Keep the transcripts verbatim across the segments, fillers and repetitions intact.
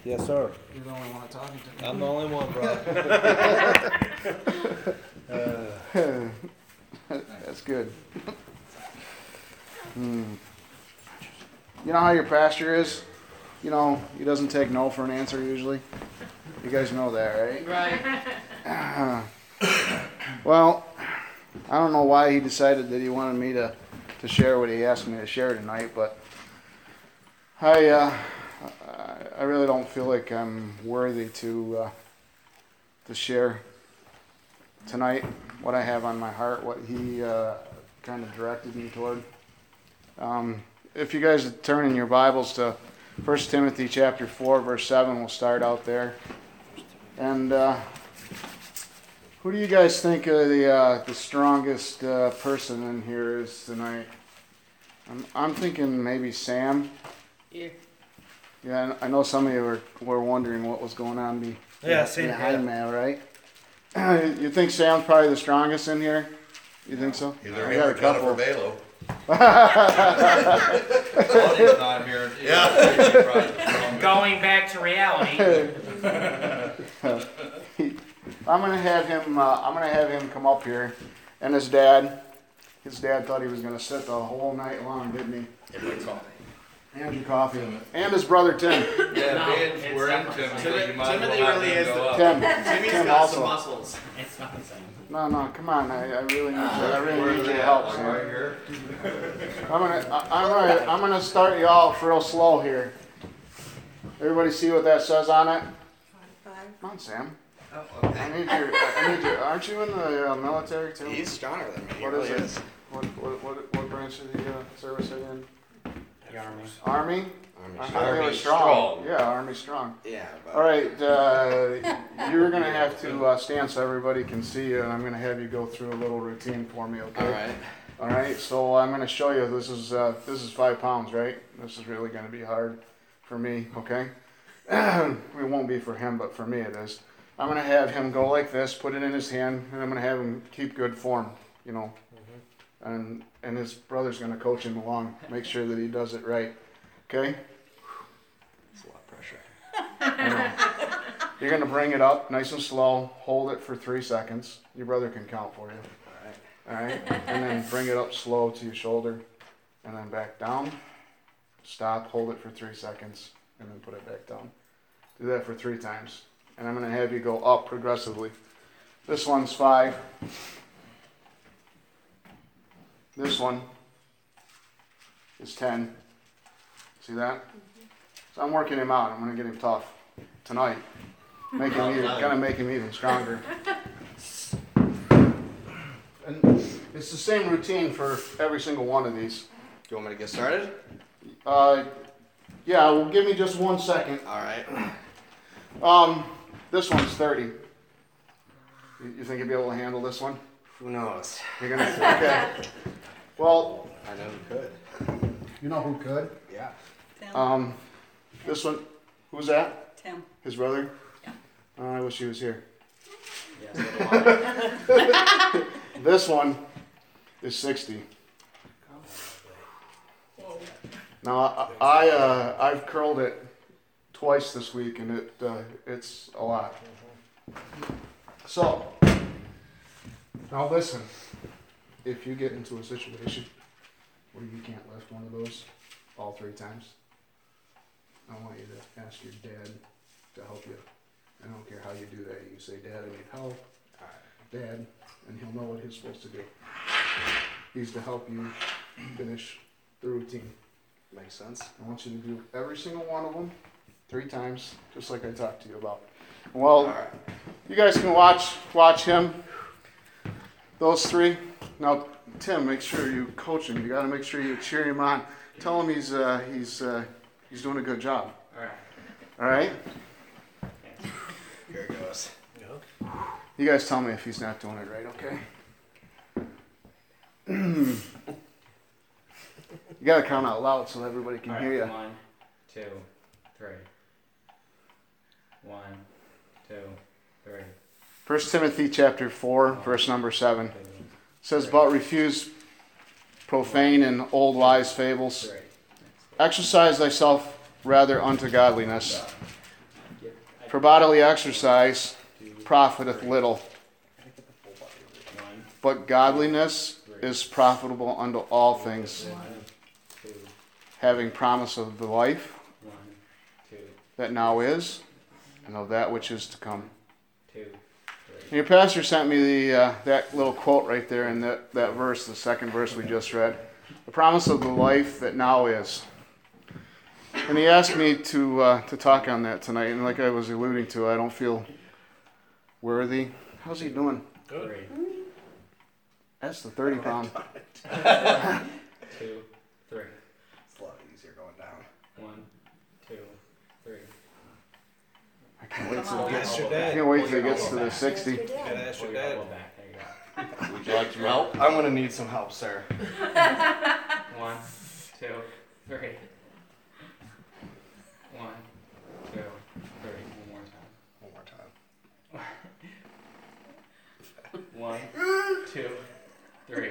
Yes, sir. You're the only one talking to me. I'm the only one, bro. uh, That's good. hmm. You know how your pastor is? You know, he doesn't take no for an answer usually. You guys know that, right? Right. Uh, well, I don't know why he decided that he wanted me to, to share what he asked me to share tonight, but I uh, I really don't feel like I'm worthy to uh, to share tonight what I have on my heart, what he uh, kind of directed me toward. Um, if you guys turn in your Bibles to First Timothy chapter four, verse seven, we'll start out there. And uh, who do you guys think uh, the uh, the strongest uh, person in here is tonight? I'm, I'm thinking maybe Sam. Yeah. Yeah, I know some of you were, were wondering what was going on be, Yeah, same behind me, right? You think Sam's probably the strongest in here? You think so? Either I him got or a couple. Jennifer Balo. Claudia's not here. Yeah. Going back to reality. I'm gonna have him. Uh, I'm gonna have him come up here, and his dad. His dad thought he was gonna sit the whole night long, didn't he? Every coffee. And your coffee. And his brother Tim. Yeah, No, Vince, it's we're in not. Timothy. Timothy- You might as Timothy well have really him is go the- up. Tim. Timmy's Tim got also. some muscles. It's not the same. No, no, come on. I, I really need. Uh, You, I really Where's need your that? help, Like Sam. right here? I'm gonna. I, I'm gonna. I'm gonna start you off real slow here. Everybody see what that says on it? Come on, Sam. Oh, I okay. need your. I need your. Aren't you in the uh, military too? He's stronger than me. He What really is it? is. What, what, what, what branch of the uh, service are you in? The army. Army? Army I thought strong. they were Army strong. strong. Yeah, Army strong. Yeah, but All right, uh, you're gonna have to uh, stand so everybody can see you, and I'm gonna have you go through a little routine for me, okay? all right. All right. So I'm gonna show you. This is uh, this is five pounds, right? This is really gonna be hard for me, okay? It won't be for him, but for me it is. I'm gonna have him go like this, put it in his hand, and I'm gonna have him keep good form, you know. And and his brother's gonna coach him along, make sure that he does it right, okay? It's a lot of pressure. I know. You're gonna bring it up nice and slow. Hold it for three seconds. Your brother can count for you. All right. All right, and then bring it up slow to your shoulder, and then back down. Stop. Hold it for three seconds, and then put it back down. Do that for three times, and I'm gonna have you go up progressively. This one's five. This one is ten. See that? So I'm working him out. I'm gonna get him tough tonight. Make him even, gonna make him even stronger. And it's the same routine for every single one of these. Do you want me to get started? Uh, yeah, well, give me just one second. All right. Um, this one's thirty. You, you think you'll be able to handle this one? Who knows? You're gonna. Okay. Well, I know who could. you know who could. Yeah. Tim. Um, this one. Who's that? Tim. His brother. Yeah. Uh, I wish he was here. Yeah, so do I. This one is sixty. Now I, I uh, I've curled it twice this week, and it uh, it's a lot. So now listen, if you get into a situation where you can't lift one of those all three times, I want you to ask your dad to help you. I don't care how you do that. You say, "Dad, I need help." Dad, and he'll know what he's supposed to do. He's to help you finish the routine. Makes sense. I want you to do every single one of them three times, just like I talked to you about. Well, All right. you guys can watch watch him. Those three. Now, Tim, make sure you coach him. You got to make sure you cheer him on. Tell him he's uh, he's uh, he's doing a good job. All right. All right. Here it goes. You guys tell me if he's not doing it right, okay? You gotta count out loud so everybody can All hear you. right. One, two, three. One, two, three. First Timothy chapter four, verse number seven says, "But refuse profane and old wise fables. Three. Exercise thyself rather unto godliness. For bodily exercise profiteth little, One, but godliness is profitable unto all things, one, two, having promise of the life one, two, that now is, and of that which is to come. two, And three. your pastor sent me the uh, that little quote right there in that, that verse, the second verse we just read. The promise of the life that now is. And he asked me to uh, to talk on that tonight, and like I was alluding to, I don't feel worthy. How's he doing? Three, That's the thirty pound. two, three. It's a lot easier going down. One, two, three. I can't wait Come till on. it gets. Ask your I dad. can't wait till it gets to the sixty. You gotta ask Pull your your dad. elbow back. There you go. Would you like some help? I'm gonna need some help, sir. One, two, three. One, two, three. One more time. One more time. One, two, three.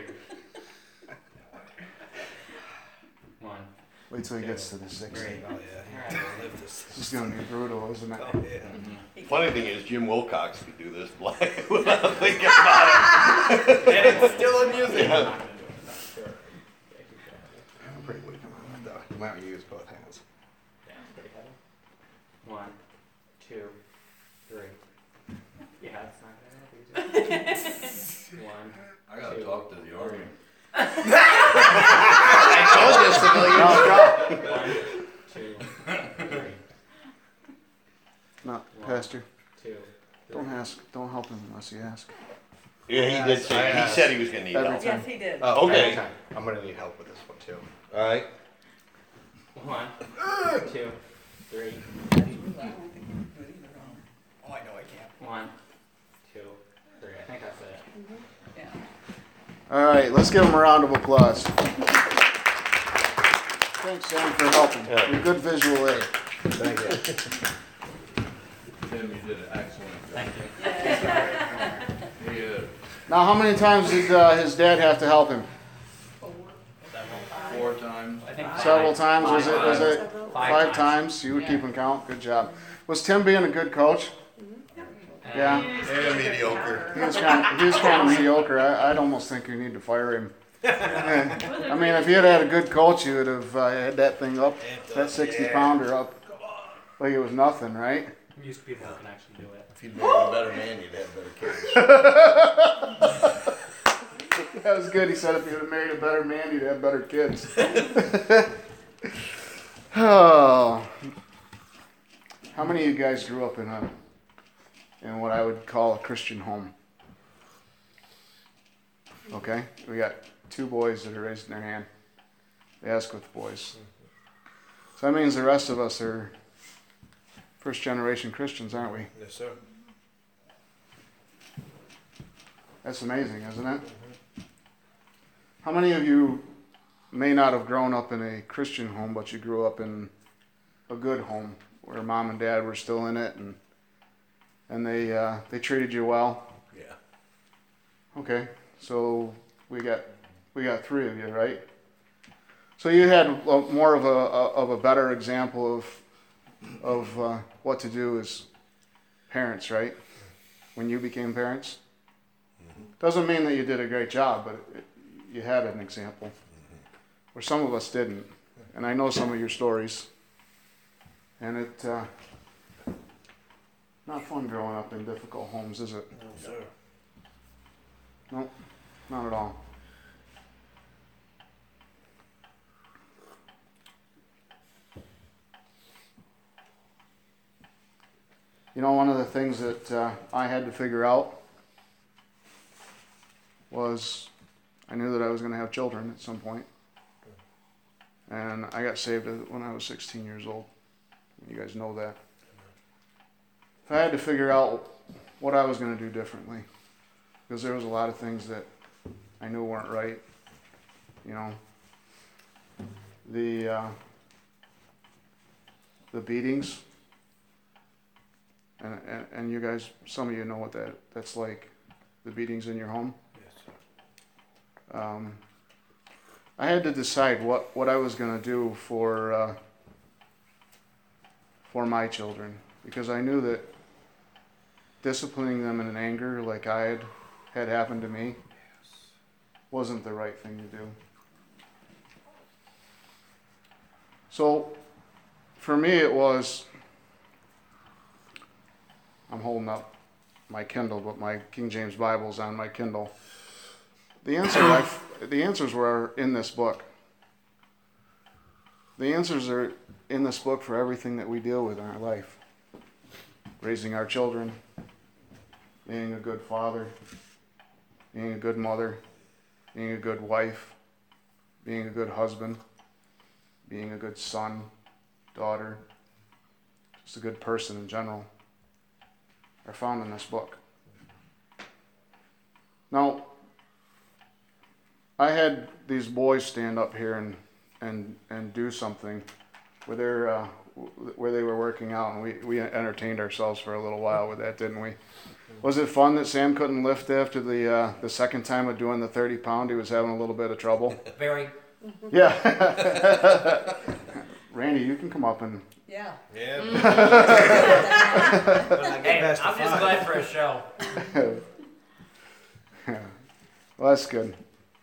One. Wait till he gets to the sixty. Three. Oh yeah, he Alright. can't live this. This is gonna be brutal, isn't it? Oh yeah. Funny thing is, Jim Wilcox could do this blind without thinking about it. And it's still amusing. I'm not gonna do it. No, sure. Yeah, keep going. I'm pretty weak on that though. You might want to use both hands. Yeah, it's pretty heavy. One, two, three. Yeah, it's not gonna help you. One. I gotta Two. talk to the army. I told you, civilian. One, two, three. No, One, Pastor, two, three. don't ask. Don't help him unless you ask. Yeah, he did say, he said he was gonna need Every help. Yes, he did. Oh, Okay. anytime. I'm gonna need help with this one too. Alright, One, two, three. Oh, I know I can't. One, two, three. I think that's it. Yeah. All right, let's give him a round of applause. Thanks, Sam, for helping. Yeah. You're a good visual aid. Thank you. Tim, you did an excellent job. Thank you. He is. Now, how many times did uh, his dad have to help him? Four times. I think Several five. times. Was it? Was it Five five times. times? You were Yeah. keeping count. Good job. Was Tim being a good coach? Yeah. Yeah, mediocre. He was kind of, he was kind of mediocre. I, I'd almost think you need to fire him. I mean, if he had had a good coach, he would have uh, had that thing up, that sixty pounder up, like it was nothing, right? Used people who can actually do it. If you'd been a better man, you'd have better kids. That was good. He said if he would have married a better man, he'd have better kids. Oh. How many of you guys grew up in a in what I would call a Christian home? Okay, we got two boys that are raising their hand. They ask with the boys. So that means the rest of us are first generation Christians, aren't we? Yes, sir. That's amazing, isn't it? How many of you may not have grown up in a Christian home, but you grew up in a good home where mom and dad were still in it, and and they uh, they treated you well? Yeah. Okay, so we got we got three of you, right? So you had a- more of a, a of a better example of of uh, what to do as parents, right? When you became parents. Doesn't mean that you did a great job, but it, you had an example. Where some of us didn't, and I know some of your stories. And it uh, not fun growing up in difficult homes, is it? No, sir. No, not at all. You know, one of the things that uh, I had to figure out was I knew that I was going to have children at some point. And I got saved when I was sixteen years old. You guys know that. I had to figure out what I was going to do differently, because there was a lot of things that I knew weren't right. You know, the uh, the beatings, and, and and you guys, some of you know what that that's like, the beatings in your home. Yes, sir. Um, I had to decide what, what I was going to do for uh, for my children, because I knew that disciplining them in anger like I had had happened to me wasn't the right thing to do. So for me it was, I'm holding up my Kindle, but my King James Bible's on my Kindle. The answer I, the answers were in this book. The answers are in this book for everything that we deal with in our life. Raising our children, being a good father, being a good mother, being a good wife, being a good husband, being a good son, daughter, just a good person in general, are found in this book. Now, I had these boys stand up here and and and do something where they're uh, where they were working out, and we we entertained ourselves for a little while with that, didn't we? Was it fun that Sam couldn't lift after the uh, the second time of doing the thirty pound? He was having a little bit of trouble. Very. Yeah. Randy, you can come up and. Yeah. Yeah. Hey, I'm just glad for a show. Yeah. Well, that's good.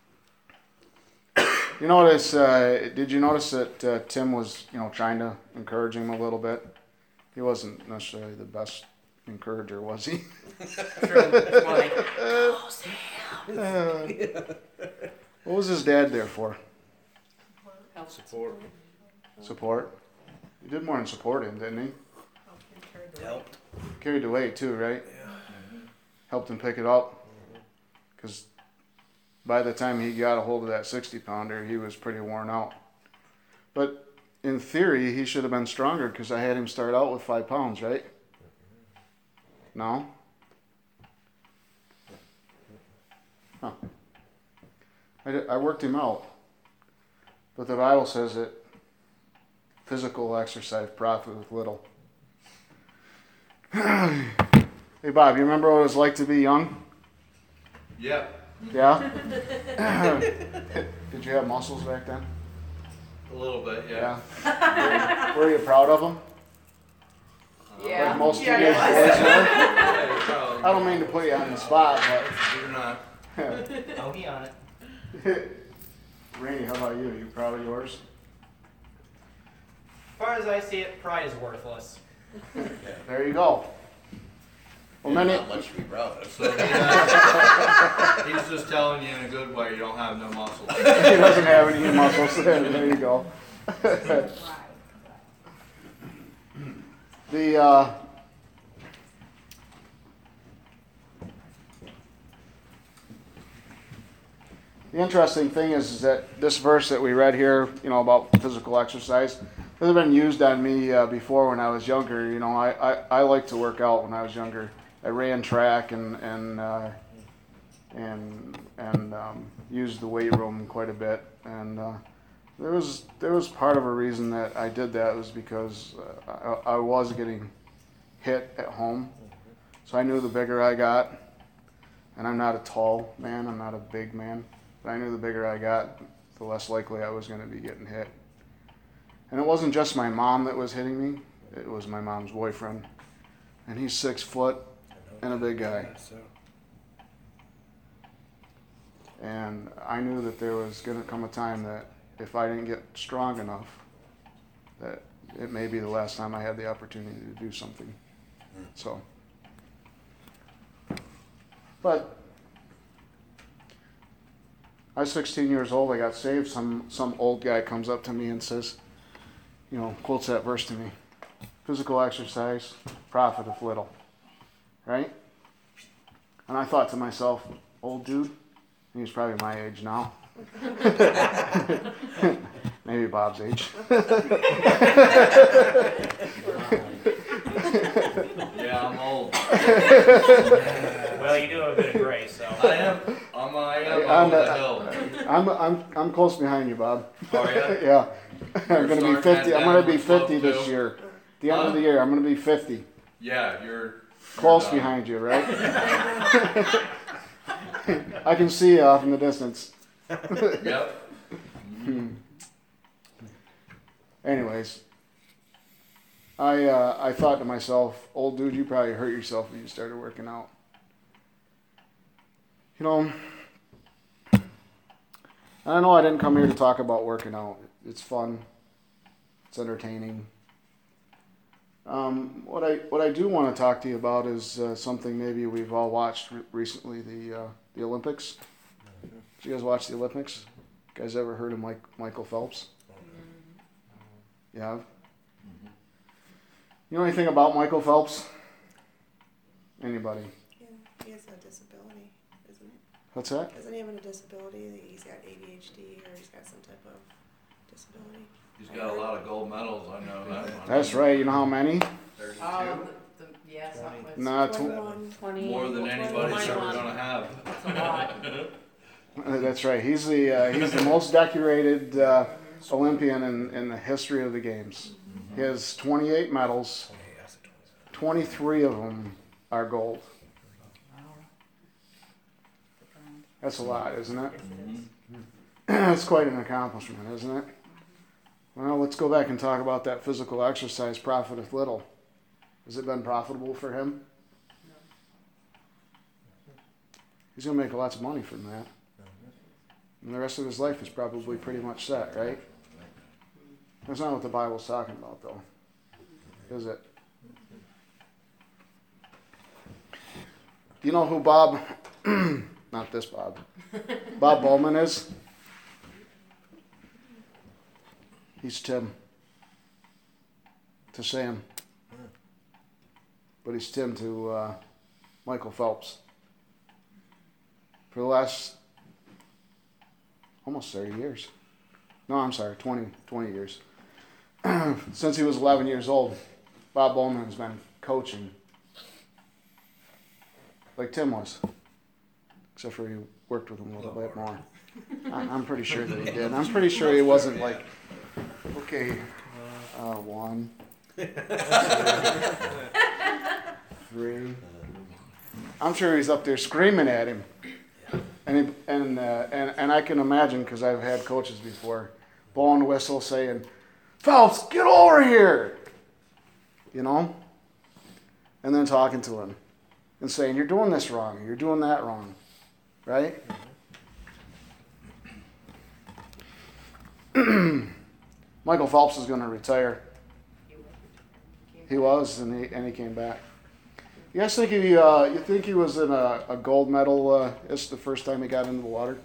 You notice? Uh, did you notice that uh, Tim was, you know, trying to encourage him a little bit? He wasn't necessarily the best encourager, was he? True. It's more like, oh, Sam. Uh, what was his dad there for? Help Support. Support. He did more than support him, didn't he? Helped. Carried the weight too, right? Helped him pick it up. Because by the time he got a hold of that sixty pounder, he was pretty worn out. But in theory, he should have been stronger because I had him start out with five pounds, right? No? Huh. I, did, I worked him out. But the Bible says that physical exercise profiteth little. Hey Bob, you remember what it was like to be young? Yeah. Yeah? Did you have muscles back then? A little bit, yeah. Yeah. Were you proud of them? Yeah. Like most Yeah, teenage yeah. boys are? Yeah, you're probably- I don't mean to put you on the spot, You're not. but Oh, he on it. Rainey, how about you? Are you proud of yours? As far as I see it, pride is worthless. There you go. Well, many. Not much to be proud of. So, yeah, he's just telling you in a good way you don't have no muscles. He doesn't have any muscles. There you go. The uh, the interesting thing is, is that this verse that we read here, you know, about physical exercise, has been used on me uh, before when I was younger. You know, I, I, I liked to work out when I was younger. I ran track and and uh, and and um, used the weight room quite a bit. And uh, there was there was part of a reason that I did that was because uh, I, I was getting hit at home. So I knew the bigger I got, and I'm not a tall man, I'm not a big man, but I knew the bigger I got, the less likely I was going to be getting hit. And it wasn't just my mom that was hitting me, it was my mom's boyfriend. And he's six foot and a big guy. And I knew that there was going to come a time that if I didn't get strong enough, that it may be the last time I had the opportunity to do something. So, but I was sixteen years old, I got saved, some, some old guy comes up to me and says, you know, quotes that verse to me, physical exercise profiteth little, right? And I thought to myself, old dude, he was probably my age now. Maybe Bob's age. Yeah, I'm old. Well, you do have a bit of grace, so. I am. I'm, I am Hey, I'm on the- the hill. I'm, I'm, I'm close behind you, Bob. Oh, yeah? Yeah. I'm gonna be starting fifty, that I'm gonna be downward slope, fifty this too? year. At the end of Huh? the year, I'm gonna be fifty. Yeah, you're Close done. behind you, right? I can see you off in the distance. Yep. Anyways, I uh, I thought to myself, old dude, you probably hurt yourself when you started working out. You know, I know I didn't come here to talk about working out. It's fun. It's entertaining. Um, what I what I do want to talk to you about is uh, something maybe we've all watched re- recently, the uh, the Olympics. Did you guys watch the Olympics? You guys ever heard of Mike Michael Phelps? Yeah. You know anything about Michael Phelps? Anybody? Yeah, he has a disability, isn't it? What's that? Doesn't he have a disability? He's got A D H D or he's got some type of disability. He's got a lot of gold medals, I know that one. That's right. You know how many? thirty-two. Oh, the, the, yeah, something with Nah, tw- twenty-one. twenty. More than anybody's ever twenty-one. gonna have. That's a lot. Uh, That's right. He's the uh, he's the most decorated uh, Olympian in, in the history of the games. He has twenty-eight medals. twenty-three of them are gold. That's a lot, isn't it? That's quite an accomplishment, isn't it? Well, let's go back and talk about that physical exercise profiteth little. Has it been profitable for him? He's going to make lots of money from that. And the rest of his life is probably pretty much set, right? That's not what the Bible's talking about, though. Is it? Do you know who Bob, not this Bob, Bob Bowman is? He's Tim to Sam. But he's Tim to uh, Michael Phelps. For the last almost thirty years. No, I'm sorry, twenty, twenty years. Since he was eleven years old, Bob Bowman has been coaching like Tim was. Except for he worked with him a little bit more. I- I'm pretty sure that he did. I'm pretty sure he wasn't like, okay, uh, one, three. I'm sure he's up there screaming at him. And, he, and, uh, and, and I can imagine, because I've had coaches before, blowing the whistle saying, Phelps, get over here! You know? And then talking to him and saying, you're doing this wrong, you're doing that wrong. Right? Michael Phelps is going to retire. He was, and he, and he came back. You guys think he, uh, you think he was in a, a gold medal, uh, it's the first time he got into the water?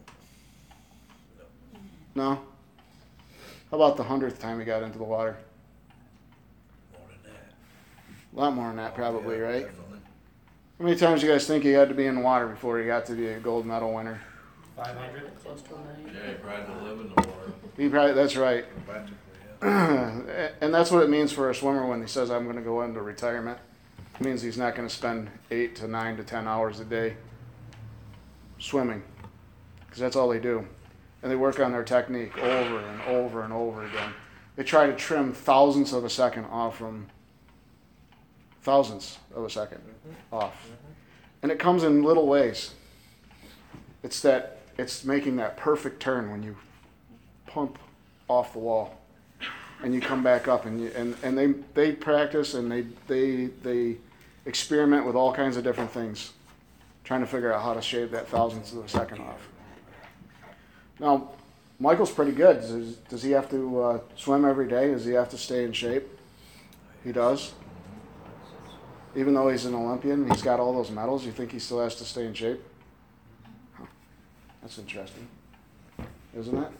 No? How about the hundredth time he got into the water? More than that. A lot more than that, probably, Yeah, right? definitely. How many times do you guys think he had to be in the water before he got to be a gold medal winner? Five hundred? Close to a million? Yeah, he probably didn't live in the water. He probably, that's right. Practically, yeah. And that's what it means for a swimmer when he says, I'm going to go into retirement. It means he's not going to spend eight to nine to ten hours a day swimming, because that's all they do. And they work on their technique over and over and over again. They try to trim thousandths of a second off from thousandths of a second off. And it comes in little ways. It's that, it's making that perfect turn when you pump off the wall and you come back up, and you, and, and they, they practice and they, they, they experiment with all kinds of different things, trying to figure out how to shave that thousandths of a second off. Now, Michael's pretty good. Does, does he have to uh, swim every day? Does he have to stay in shape? He does. Even though he's an Olympian, he's got all those medals, you think he still has to stay in shape? Huh. That's interesting, isn't it?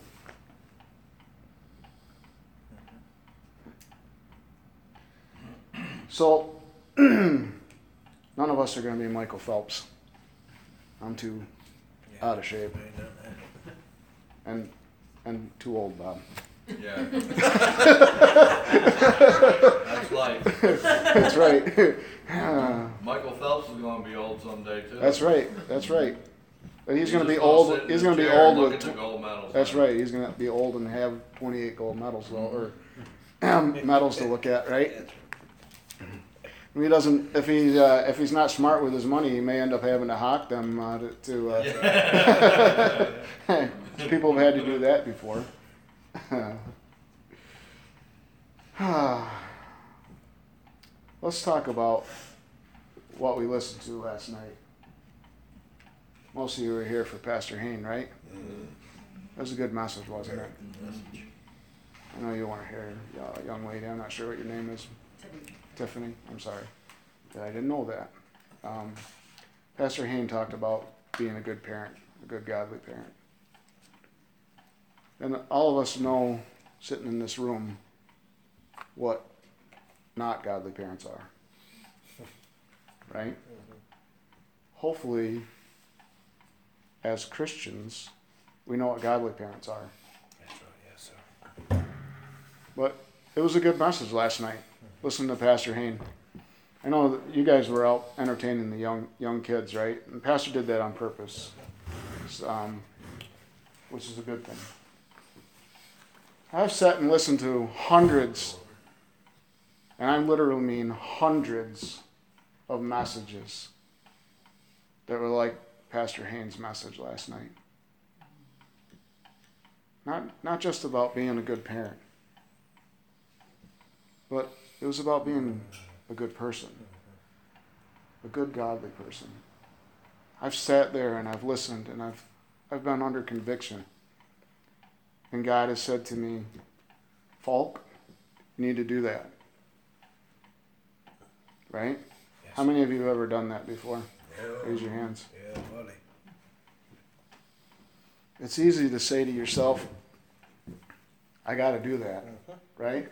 So, none of us are going to be Michael Phelps. I'm too Yeah. out of shape I ain't done that. and and too old, Bob. Yeah. That's life. That's right. Uh, Michael Phelps is gonna be old someday too. that's right. That's right. But he's going to be just gonna old. sit in He's his going to be chair and old look with. at the gold medals. That's right. He's going to be old and have twenty-eight gold medals, though, or medals to look at, right? If he doesn't, if he's uh, if he's not smart with his money, he may end up having to hawk them uh, to. to uh, people have had to do that before. let's talk about what we listened to last night. Most of you were here for Pastor Hain, right? It was a good message, wasn't it? I know you weren't here, uh, young lady. I'm not sure what your name is. Tiffany. I'm sorry. Yeah, I didn't know that. Um, Pastor Hain talked about being a good parent, a good godly parent. And all of us know, sitting in this room, what not godly parents are. Right? Hopefully, as Christians, we know what godly parents are. That's right, yes, sir. But it was a good message last night. Listen to Pastor Hain. I know that you guys were out entertaining the young young kids, right? And Pastor did that on purpose, um, which is a good thing. I've sat and listened to hundreds, and I literally mean hundreds, of messages that were like Pastor Hain's message last night. Not not just about being a good parent, but it was about being a good person, a good godly person. I've sat there and I've listened and I've I've been under conviction. And God has said to me, Falk, you need to do that. Right? Yes. How many of you have ever done that before? Yeah. Raise your hands. Yeah, buddy. It's easy to say to yourself, I got to do that, right?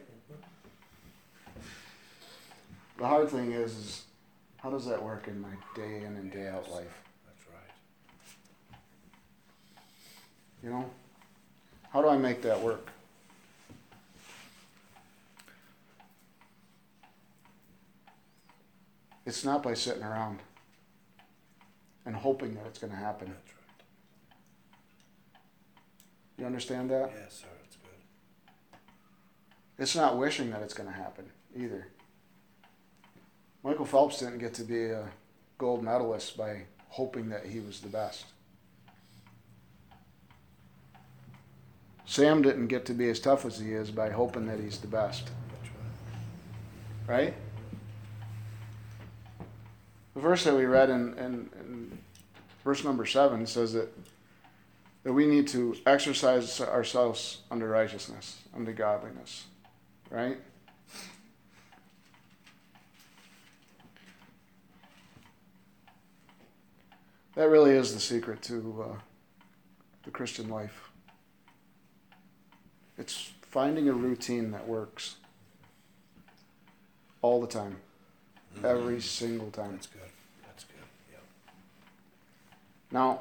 The hard thing is, is how does that work in my day in and day out life? That's right. You know? How do I make that work? It's not by sitting around and hoping that it's going to happen. That's right. You understand that? Yes, sir. It's good. It's not wishing that it's going to happen either. Michael Phelps didn't get to be a gold medalist by hoping that he was the best. Sam didn't get to be as tough as he is by hoping that he's the best. That's right. Right? The verse that we read in, in, in verse number seven says that, that we need to exercise ourselves unto righteousness, unto godliness. Right? That really is the secret to uh, the Christian life. It's finding a routine that works all the time, every single time. That's good. That's good. Yep. Now,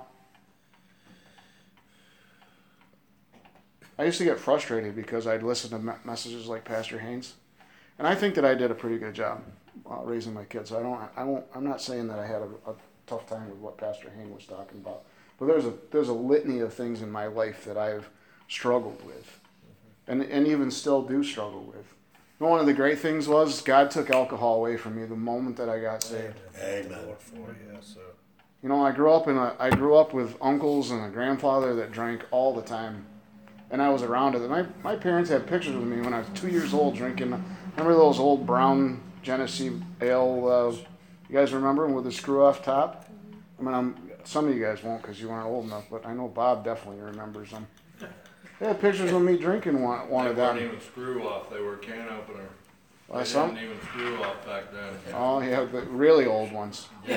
I used to get frustrated because I'd listen to me- messages like Pastor Hain's, and I think that I did a pretty good job uh, raising my kids. I don't, I won't, I'm not saying that I had a, a tough time with what Pastor Hain was talking about, but there's a there's a litany of things in my life that I've struggled with, and and even still do struggle with. And one of the great things was God took alcohol away from me the moment that I got saved. Thank the Lord for you, yes, sir. You know, I grew up in a I grew up with uncles and a grandfather that drank all the time, and I was around it. My my parents had pictures of me when I was two years old drinking. Remember those old brown Genesee ale? Uh, you guys remember them with the screw off top? I mean, I'm, some of you guys won't because you weren't old enough, but I know Bob definitely remembers them. They had pictures of me drinking one, one They of weren't them. even screw off, they were can opener. Uh, They some, didn't even screw off back then. oh yeah, the really old ones. By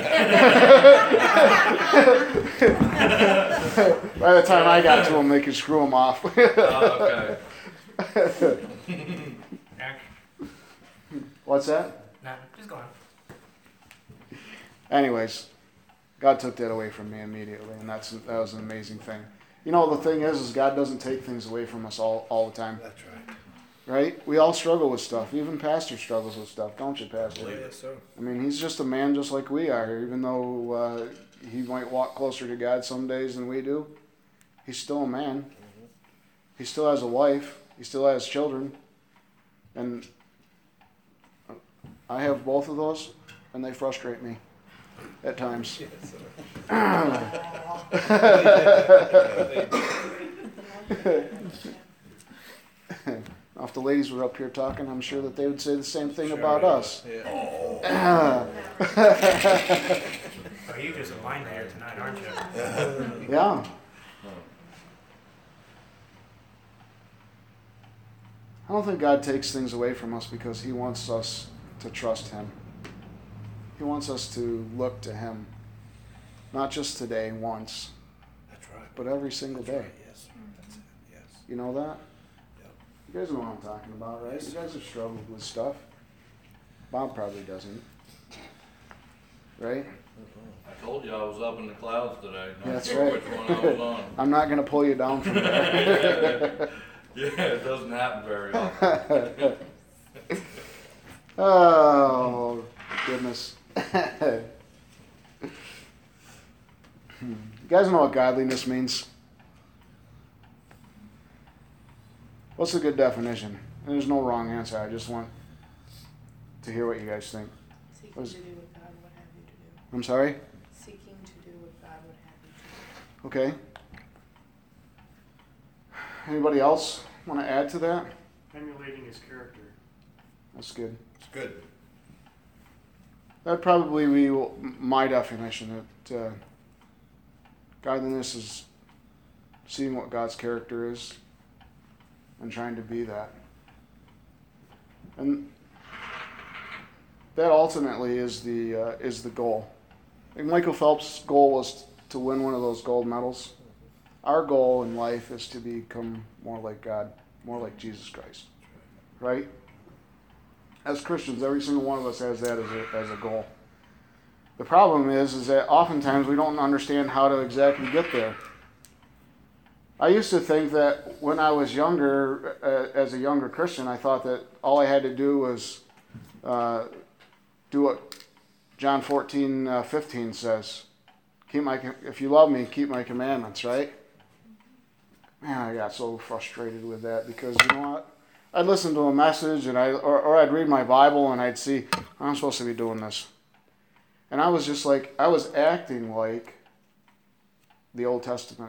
the time I got to them, they could screw them off. Oh, okay. What's that? No, just go on. Anyways, God took that away from me immediately, and that's that was an amazing thing. You know, the thing is, is God doesn't take things away from us all, all the time, That's right. right? We all struggle with stuff. Even Pastor struggles with stuff, don't you, Pastor? Yes, sir. I mean, he's just a man just like we are. Even though uh, he might walk closer to God some days than we do, he's still a man. He still has a wife. He still has children. And I have both of those, and they frustrate me at times. Yes, sir. If the ladies were up here talking, I'm sure that they would say the same thing Sure, about yeah. us. Yeah. Oh, you just a mind reader tonight, aren't you? Yeah. I don't think God takes things away from us because he wants us to trust him. He wants us to look to him. Not just today, once, That's right. but every single That's day. right, yes, that's it, yes. You know that? Yep. You guys know what I'm talking about, right? You guys have struggled with stuff. Bob probably doesn't. Right? I told you I was up in the clouds today. Not That's sure right. which one I was on. I'm not going to pull you down from there. Yeah, it doesn't happen very often. Oh, goodness. You guys know what godliness means? What's a good definition? And there's no wrong answer. I just want to hear what you guys think. Seeking Was- to do what God would have you to do. I'm sorry? Seeking to do what God would have you to Okay. Anybody else want to add to that? Emulating his character. That's good. It's good. That'd probably be my definition. That uh, godliness is seeing what God's character is and trying to be that. And that ultimately is the uh, is the goal. I think Michael Phelps' goal was to win one of those gold medals. Our goal in life is to become more like God, more like Jesus Christ, right? As Christians, every single one of us has that as a, as a goal. The problem is, is that oftentimes we don't understand how to exactly get there. I used to think that when I was younger, uh, as a younger Christian, I thought that all I had to do was uh, do what John fourteen, uh, fifteen says. Keep my, if you love me, keep my commandments, right? Man, I got so frustrated with that because, you know what? I'd listen to a message and I, or, or I'd read my Bible and I'd see, I'm supposed to be doing this. And I was just like, I was acting like the Old Testament.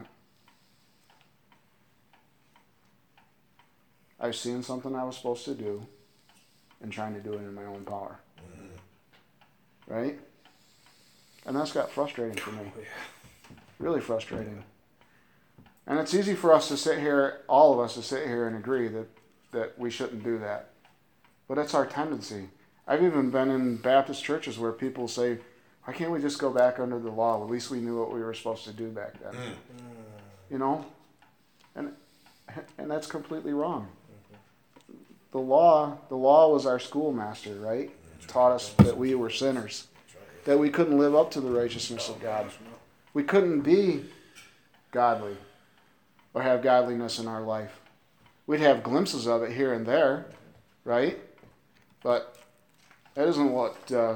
I was seeing something I was supposed to do and trying to do it in my own power. Right? And that's got frustrating for me. Really frustrating. And it's easy for us to sit here, all of us to sit here and agree that, that we shouldn't do that. But it's our tendency. I've even been in Baptist churches where people say, why can't we just go back under the law? At least we knew what we were supposed to do back then. Mm. You know? And and that's completely wrong. The law, the law was our schoolmaster, right? It taught us that we were sinners. That we couldn't live up to the righteousness of God. We couldn't be godly or have godliness in our life. We'd have glimpses of it here and there, right? But that isn't what... Uh,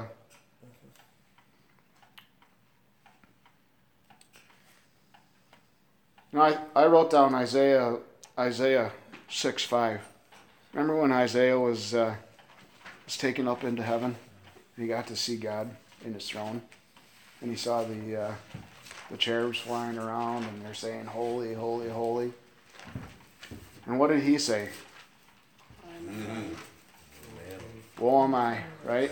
you know, I, I wrote down Isaiah Isaiah six five. Remember when Isaiah was uh, was taken up into heaven? And he got to see God in his throne. And he saw the uh, the cherubs flying around and they're saying, holy, holy, holy. And what did he say? Mm-hmm. Woe am I, right?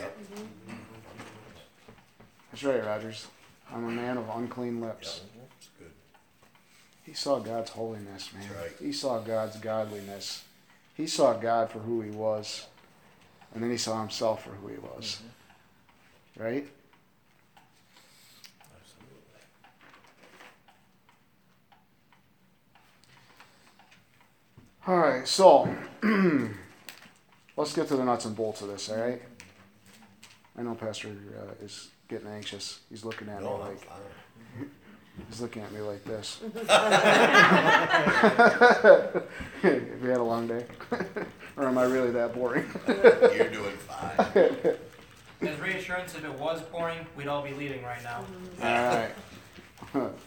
That's right, Rogers. I'm a man of unclean lips. It's good. He saw God's holiness, man. That's right. He saw God's godliness. He saw God for who he was. And then he saw himself for who he was. Mm-hmm. Right? Absolutely. All right, so let's get to the nuts and bolts of this, all right? I know Pastor uh, is getting anxious. He's looking at No, me I'm like fine. he's looking at me like this. Have you had a long day? Or am I really that boring? You're doing fine. As reassurance, if it was boring, we'd all be leaving right now. All right.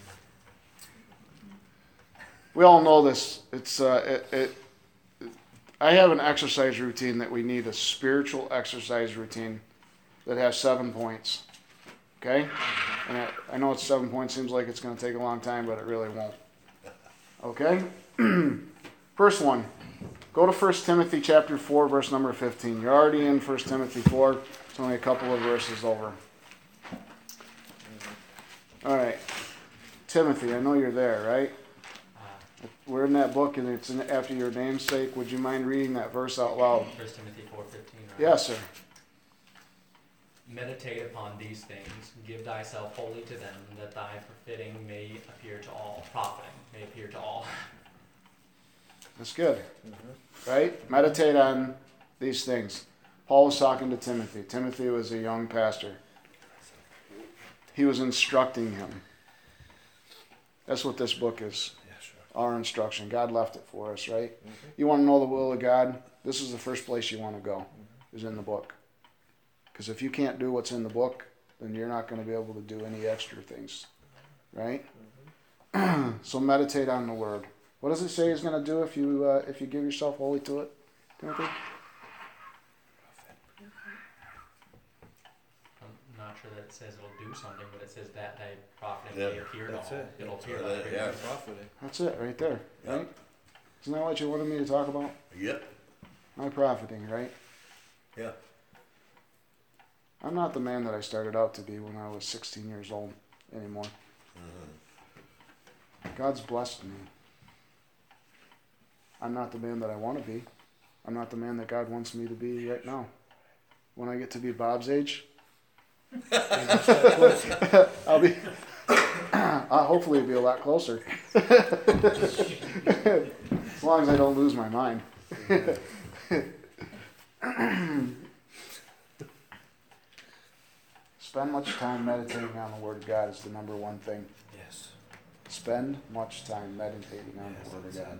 We all know this. It's uh, it, it. I have an exercise routine that we need, a spiritual exercise routine that has seven points. Okay? And I, I know it's seven points. Seems like it's going to take a long time, but it really won't. Okay? First one. Go to First Timothy chapter four, verse number fifteen. You're already in First Timothy four, It's only a couple of verses over. All right. Timothy, I know you're there, right? Uh, We're in that book, and it's in, after your namesake. Would you mind reading that verse out loud? First Timothy four fifteen. Right? Yes, sir. Meditate upon these things, give thyself wholly to them, that thy profiting may appear to all, profiting may appear to all. That's good. Right? Meditate on these things. Paul was talking to Timothy. Timothy was a young pastor. He was instructing him. That's what this book is. Yeah, sure. Our instruction. God left it for us, right? You want to know the will of God? This is the first place you want to go, is in the book. Because if you can't do what's in the book, then you're not going to be able to do any extra things, right? So meditate on the Word. What does it say He's going to do if you uh, if you give yourself wholly to it, Timothy? I'm not sure that it says it'll do something, but it says that thy profiting Yeah, may appear to that's all. it. It'll That's appear what to it- all. yeah. Profiting. That's it, right there, Yep. right? Isn't that what you wanted me to talk about? Yep. My profiting, right? Yeah. I'm not the man that I started out to be when I was sixteen years old anymore. God's blessed me. I'm not the man that I want to be. I'm not the man that God wants me to be right now. When I get to be Bob's age, I'll be. I'll hopefully be a lot closer. As long as I don't lose my mind. Spend much time meditating on the Word of God is the number one thing. Yes. Spend much time meditating on Yes, the Word of that's God. it.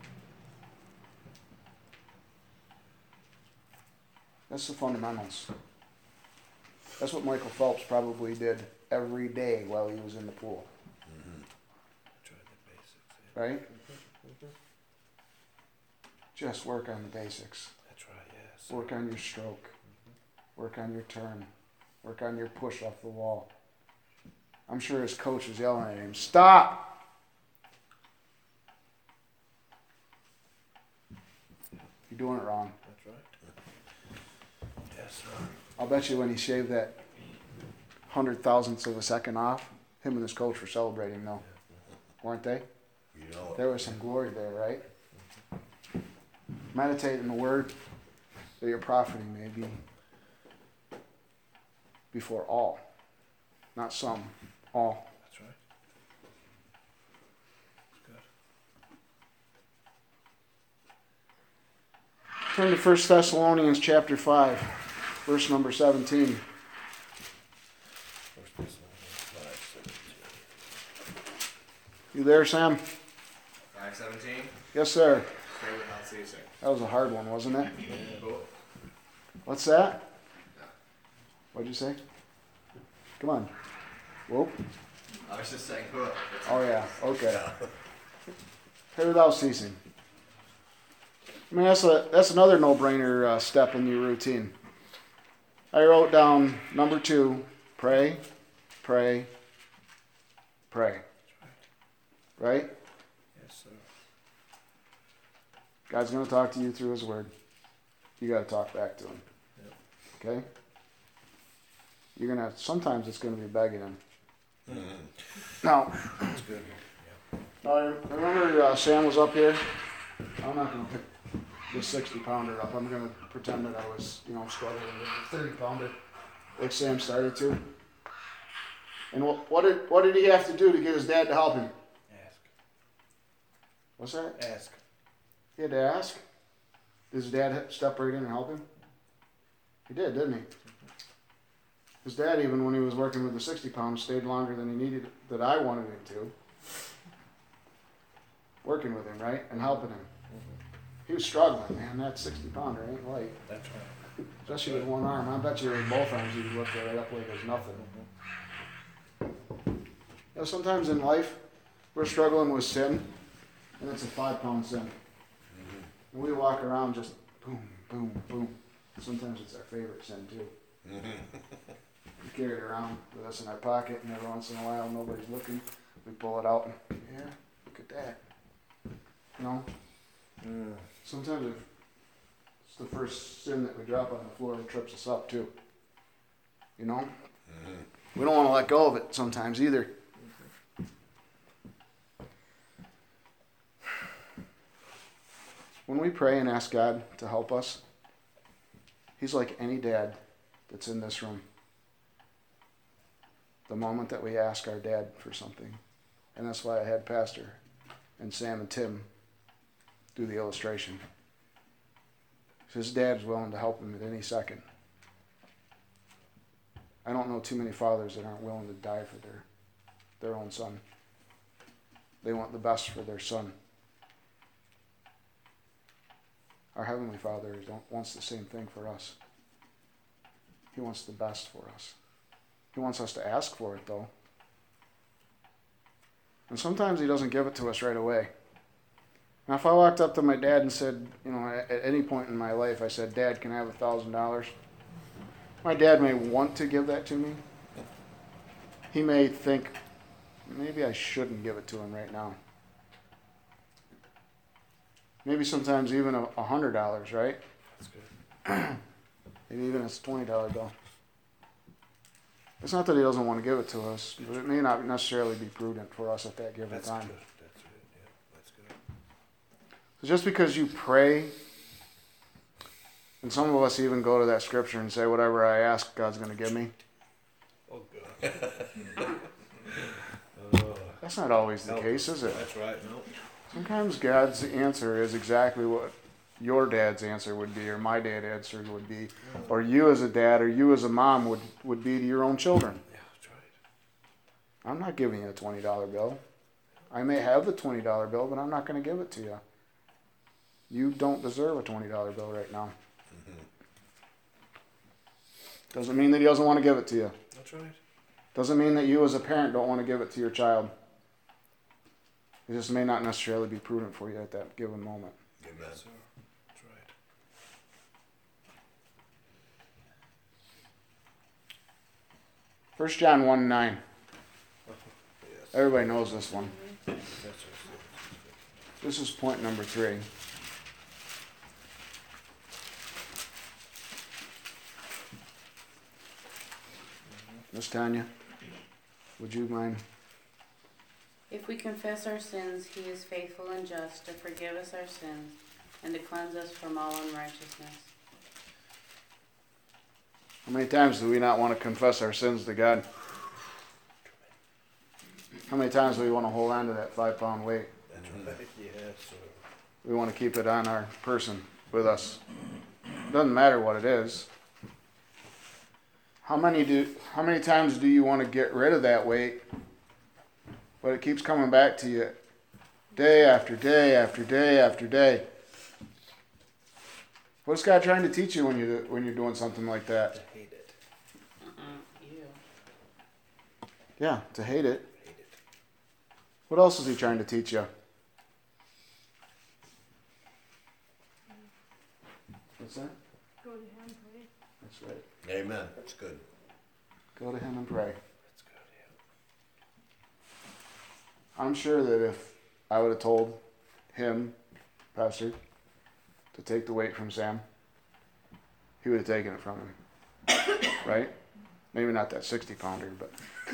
That's the fundamentals. That's what Michael Phelps probably did every day while he was in the pool, Try the basics. Yeah. right? Just work on the basics. That's right. Yes. Work on your stroke. Work on your turn. Work on your push off the wall. I'm sure his coach was yelling at him, "Stop!" You're doing it wrong. That's right. Yes, sir. I'll bet you when he shaved that hundred thousandths of a second off, him and his coach were celebrating though, weren't they? You know it. There was some glory there, right? Meditate in the Word that your profiting may be before all, not some, all. That's right. That's good. Turn to First Thessalonians chapter five, verse number seventeen. First Thessalonians five seventeen. You there, Sam? Five seventeen. Yes, sir. Pray without ceasing. That was a hard one, wasn't it? Cool. What's that? What'd you say? Come on. Whoa. I was just saying, cool. Oh, yeah. Okay. Pray without ceasing. I mean, that's a that's another no-brainer uh, step in your routine. I wrote down number two: pray, pray, pray. Right? Yes, sir. God's going to talk to you through His Word. You got to talk back to Him. Okay? You're gonna. Sometimes it's going to be begging Him. Now, That's good. now I remember uh, Sam was up here. I'm not going to pick this sixty pounder up. I'm going to pretend that I was, you know, struggling with the thirty pounder, like Sam started to. And what, what did what did he have to do to get his dad to help him? Ask. What's that? Ask. He had to ask. Did his dad step right in and help him? He did, didn't he? His dad, even when he was working with the sixty pounds, stayed longer than he needed, that I wanted him to. Working with him, right? And helping him. He was struggling, man. That sixty pounder ain't light. That's right. Especially with one arm. I bet you with both arms you could lift it right up like there's nothing. You know, sometimes in life, we're struggling with sin, and it's a five pound sin. And we walk around just boom, boom, boom. Sometimes it's our favorite sin too. We carry it around with us in our pocket, and every once in a while, nobody's looking. We pull it out, and yeah, look at that. You know? Sometimes it's the first sin that we drop on the floor and trips us up too. You know? We don't want to let go of it sometimes either. When we pray and ask God to help us, He's like any dad that's in this room. The moment that we ask our dad for something. And that's why I had Pastor and Sam and Tim do the illustration. His dad's willing to help him at any second. I don't know too many fathers that aren't willing to die for their, their own son. They want the best for their son. Our Heavenly Father wants the same thing for us. He wants the best for us. He wants us to ask for it, though. And sometimes He doesn't give it to us right away. Now, if I walked up to my dad and said, you know, at any point in my life, I said, Dad, can I have a thousand dollars? My dad may want to give that to me. He may think, maybe I shouldn't give it to him right now. Maybe sometimes even a, a hundred dollars, right? That's good. Maybe even a twenty dollar bill. It's not that he doesn't want to give it to us, but it may not necessarily be prudent for us at that given That's time. good. That's good. Yeah, that's good. So just because you pray, and some of us even go to that scripture and say, whatever I ask, God's going to give me. Oh, God. Oh, That's not always the no, case, is it? That's right. No. Sometimes God's answer is exactly what your dad's answer would be, or my dad's answer would be, or you as a dad, or you as a mom would, would be to your own children. Yeah, that's right. I'm not giving you a twenty dollar bill. I may have the twenty dollar bill, but I'm not going to give it to you. You don't deserve a twenty dollar bill right now. Doesn't mean that He doesn't want to give it to you. That's right. Doesn't mean that you as a parent don't want to give it to your child. It just may not necessarily be prudent for you at that given moment. Amen. Sir. That's right. First John one nine. Yes. Everybody knows this one. That's right. This is point number three. Miss Tanya, would you mind? If we confess our sins, He is faithful and just to forgive us our sins and to cleanse us from all unrighteousness. How many times do we not want to confess our sins to God? How many times do we want to hold on to that five pound weight? That's right. Yes, sir. We want to keep it on our person with us. Doesn't matter what it is. How many do? How many times do you want to get rid of that weight, but it keeps coming back to you, day after day after day after day? What's God trying to teach you when you do, when you're doing something like that? I hate it. Uh-uh, you. Yeah, to hate it. Hate it. What else is He trying to teach you? What's that? Go to Him, pray. That's right. Amen. That's good. Go to Him and pray. That's good. Yeah. I'm sure that if I would have told him, Pastor, to take the weight from Sam, he would have taken it from him. Right? Maybe not that sixty pounder, but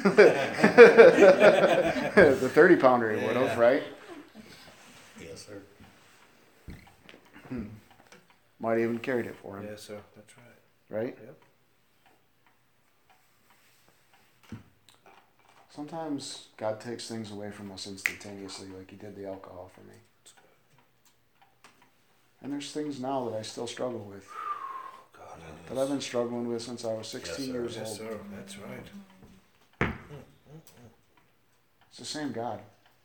the thirty pounder he would have, Yeah. right? Yes, sir. Might even carried it for him, Yes, sir. That's right. right? Yep. Sometimes God takes things away from us instantaneously, like He did the alcohol for me. That's good. And there's things now that I still struggle with, God. that I've been struggling with since I was Yes, sixteen sir. years Yes, old. sir. That's right. It's the same God.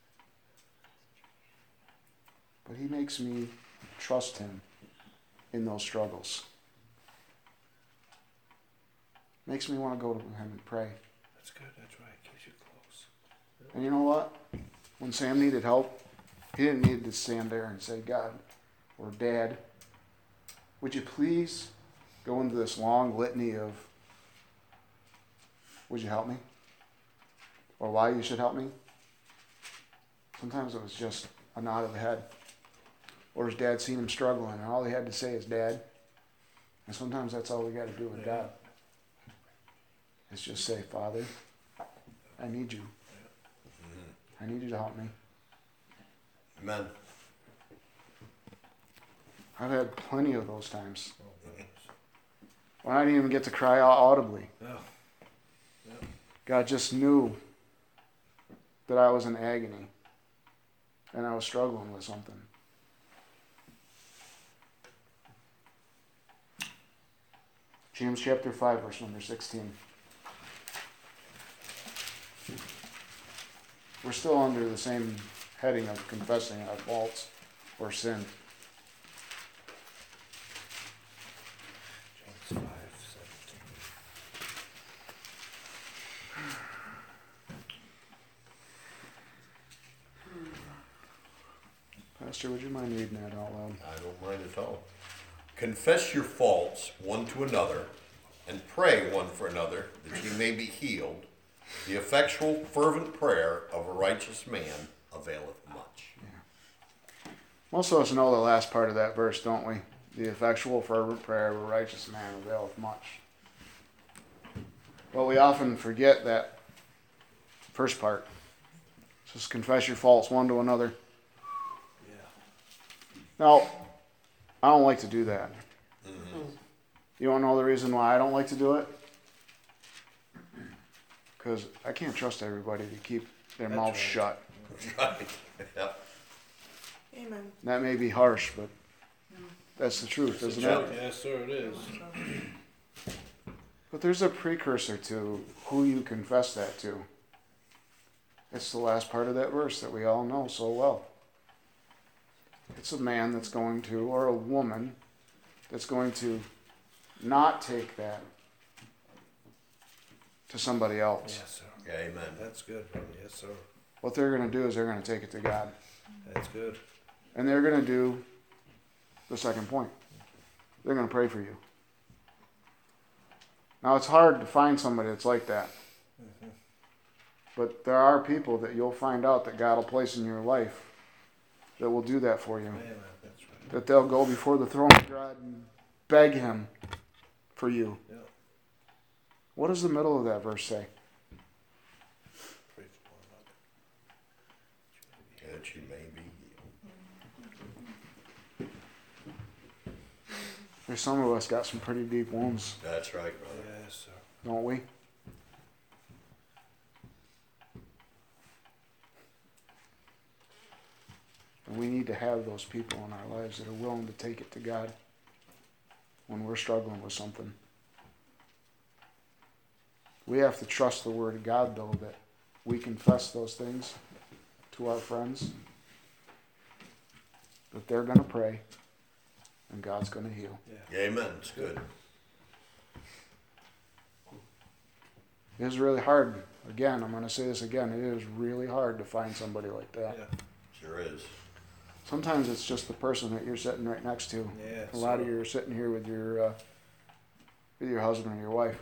But He makes me trust Him in those struggles. Makes me want to go to Him and pray. That's good. That's right. Keeps you close. And you know what? When Sam needed help, he didn't need to stand there and say, God or Dad, would you please go into this long litany of, would you help me? Or why you should help me? Sometimes it was just a nod of the head. Or his dad seen him struggling, and all he had to say is, Dad. And sometimes that's all we got to do with God. is just say, Father, I need you. I need you to help me. Amen. I've had plenty of those times when I didn't even get to cry out audibly. Yeah. God just knew that I was in agony and I was struggling with something. James chapter five, verse number sixteen. We're still under the same heading of confessing our faults or sin. James five seventeen. Pastor, would you mind reading that out loud? I don't mind at all. Confess your faults one to another, and pray one for another, that ye may be healed. The effectual, fervent prayer of a righteous man availeth much. Most of us know the last part of that verse, don't we? The effectual, fervent prayer of a righteous man availeth much. But we often forget that first part. Just confess your faults one to another. Yeah. Now, I don't like to do that. Mm-hmm. You want to know the reason why I don't like to do it? Because I can't trust everybody to keep their That's mouth right. shut. Right. Yep. Amen. That may be harsh, but that's the truth, isn't it? Yes, sir, it is. But there's a precursor to who you confess that to. It's the last part of that verse that we all know so well. It's a man that's going to, or a woman that's going to not take that to somebody else. Yes, sir. Amen. That's good, brother. Yes, sir. What they're going to do is they're going to take it to God. That's good. And they're going to do the second point. They're going to pray for you. Now, it's hard to find somebody that's like that. Mm-hmm. But there are people that you'll find out that God will place in your life that will do that for you. Amen. That's right. That they'll go before the throne of God and beg Him for you. Yeah. What does the middle of that verse say? Pray for one another. That you may be healed. There's some of us got some pretty deep wounds, That's right, brother. Yes, sir. don't we? And we need to have those people in our lives that are willing to take it to God when we're struggling with something. We have to trust the Word of God, though, that we confess those things to our friends, that they're going to pray, and God's going to heal. Yeah. Amen. It's good. It is really hard. Again, I'm going to say this again. It is really hard to find somebody like that. Yeah. Sure is. Sometimes it's just the person that you're sitting right next to. Yes, A lot sir. of you are sitting here with your uh, with your husband or your wife.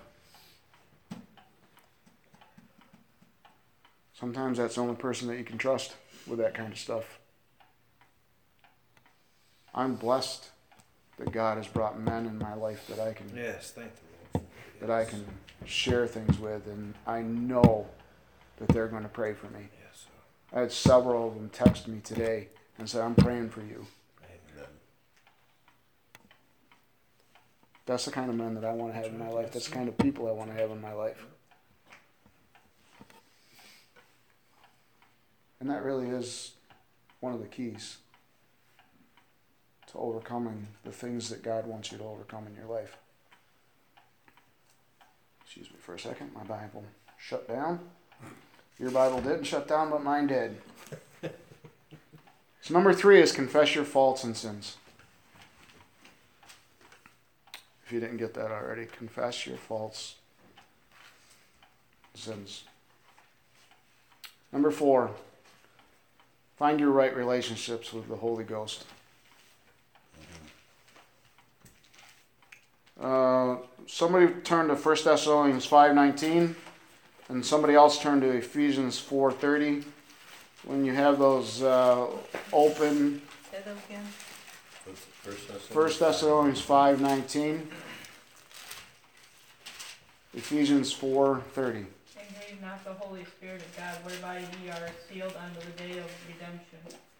Sometimes that's the only person that you can trust with that kind of stuff. I'm blessed that God has brought men in my life that I can Yes, thank the Lord. that I can share things with, and I know that they're going to pray for me. Yes, sir. I had several of them text me today and say, "I'm praying for you." Amen. That's the kind of men that I want to have in my life. That's the kind of people I want to have in my life. And that really is one of the keys to overcoming the things that God wants you to overcome in your life. Excuse me for a second. My Bible shut down. Your Bible didn't shut down, but mine did. So number three is confess your faults and sins. If you didn't get that already, confess your faults and sins. Number four, find your right relationships with the Holy Ghost. Uh, somebody turn to First Thessalonians five nineteen, and somebody else turn to Ephesians four thirty. When you have those uh, open, Say that again. What's the First Thessalonians? First Thessalonians five nineteen. Ephesians four thirty. And grieve not the Holy Spirit of God, whereby ye are sealed unto the day of redemption.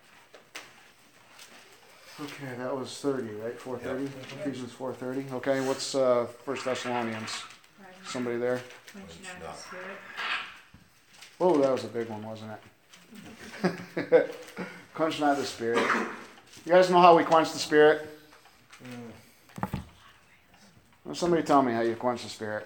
Okay, that was thirty, right? four thirty? Ephesians four thirty. Okay, what's uh, First Thessalonians? Somebody there? Quench not. Oh, that was a big one, wasn't it? Quench not the Spirit. You guys know how we quench the Spirit? Well, somebody tell me how you quench the Spirit.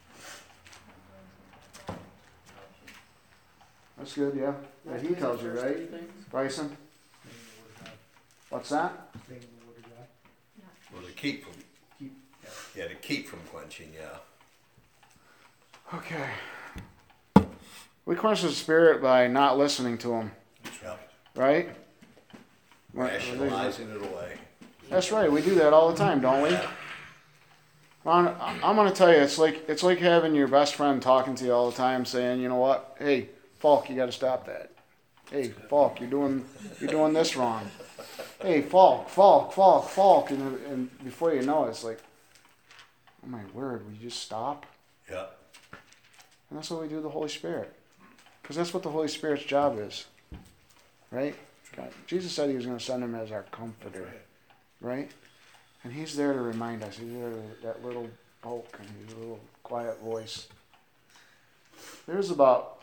That's good, yeah. Yeah, he tells you, right? Bryson? What's that? Well, to keep from, yeah, to keep from quenching, yeah. Okay. We quench the Spirit by not listening to him, Yep. right? Rationalizing it away. That's right. We do that all the time, don't we? Well, I'm going to tell you, it's like it's like having your best friend talking to you all the time, saying, "You know what? Hey, Falk, you got to stop that. Hey, Falk, you're doing you're doing this wrong. Hey, Falk, Falk, Falk, Falk," and, and before you know it, it's like, "Oh my word, will you just stop?" Yeah. And that's what we do with the Holy Spirit, because that's what the Holy Spirit's job is, right? God, Jesus said he was going to send him as our comforter, right? And he's there to remind us. He's there to, that little bulk and his little quiet voice. There's about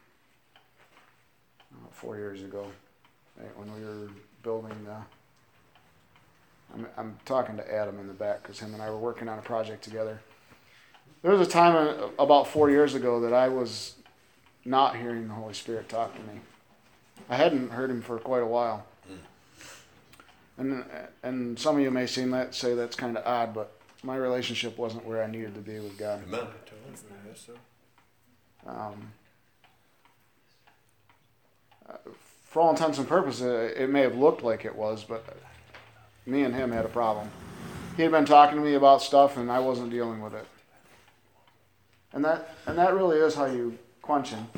oh, four years ago, right, when we were building the. I'm, I'm talking to Adam in the back because him and I were working on a project together. There was a time uh, about four years ago that I was not hearing the Holy Spirit talk to me. I hadn't heard him for quite a while. And and some of you may seem that say that's kind of odd, but my relationship wasn't where I needed to be with God. Amen. Um, uh, for all intents and purposes, it may have looked like it was, but me and him had a problem. He had been talking to me about stuff, and I wasn't dealing with it. And that and that really is how you quench him,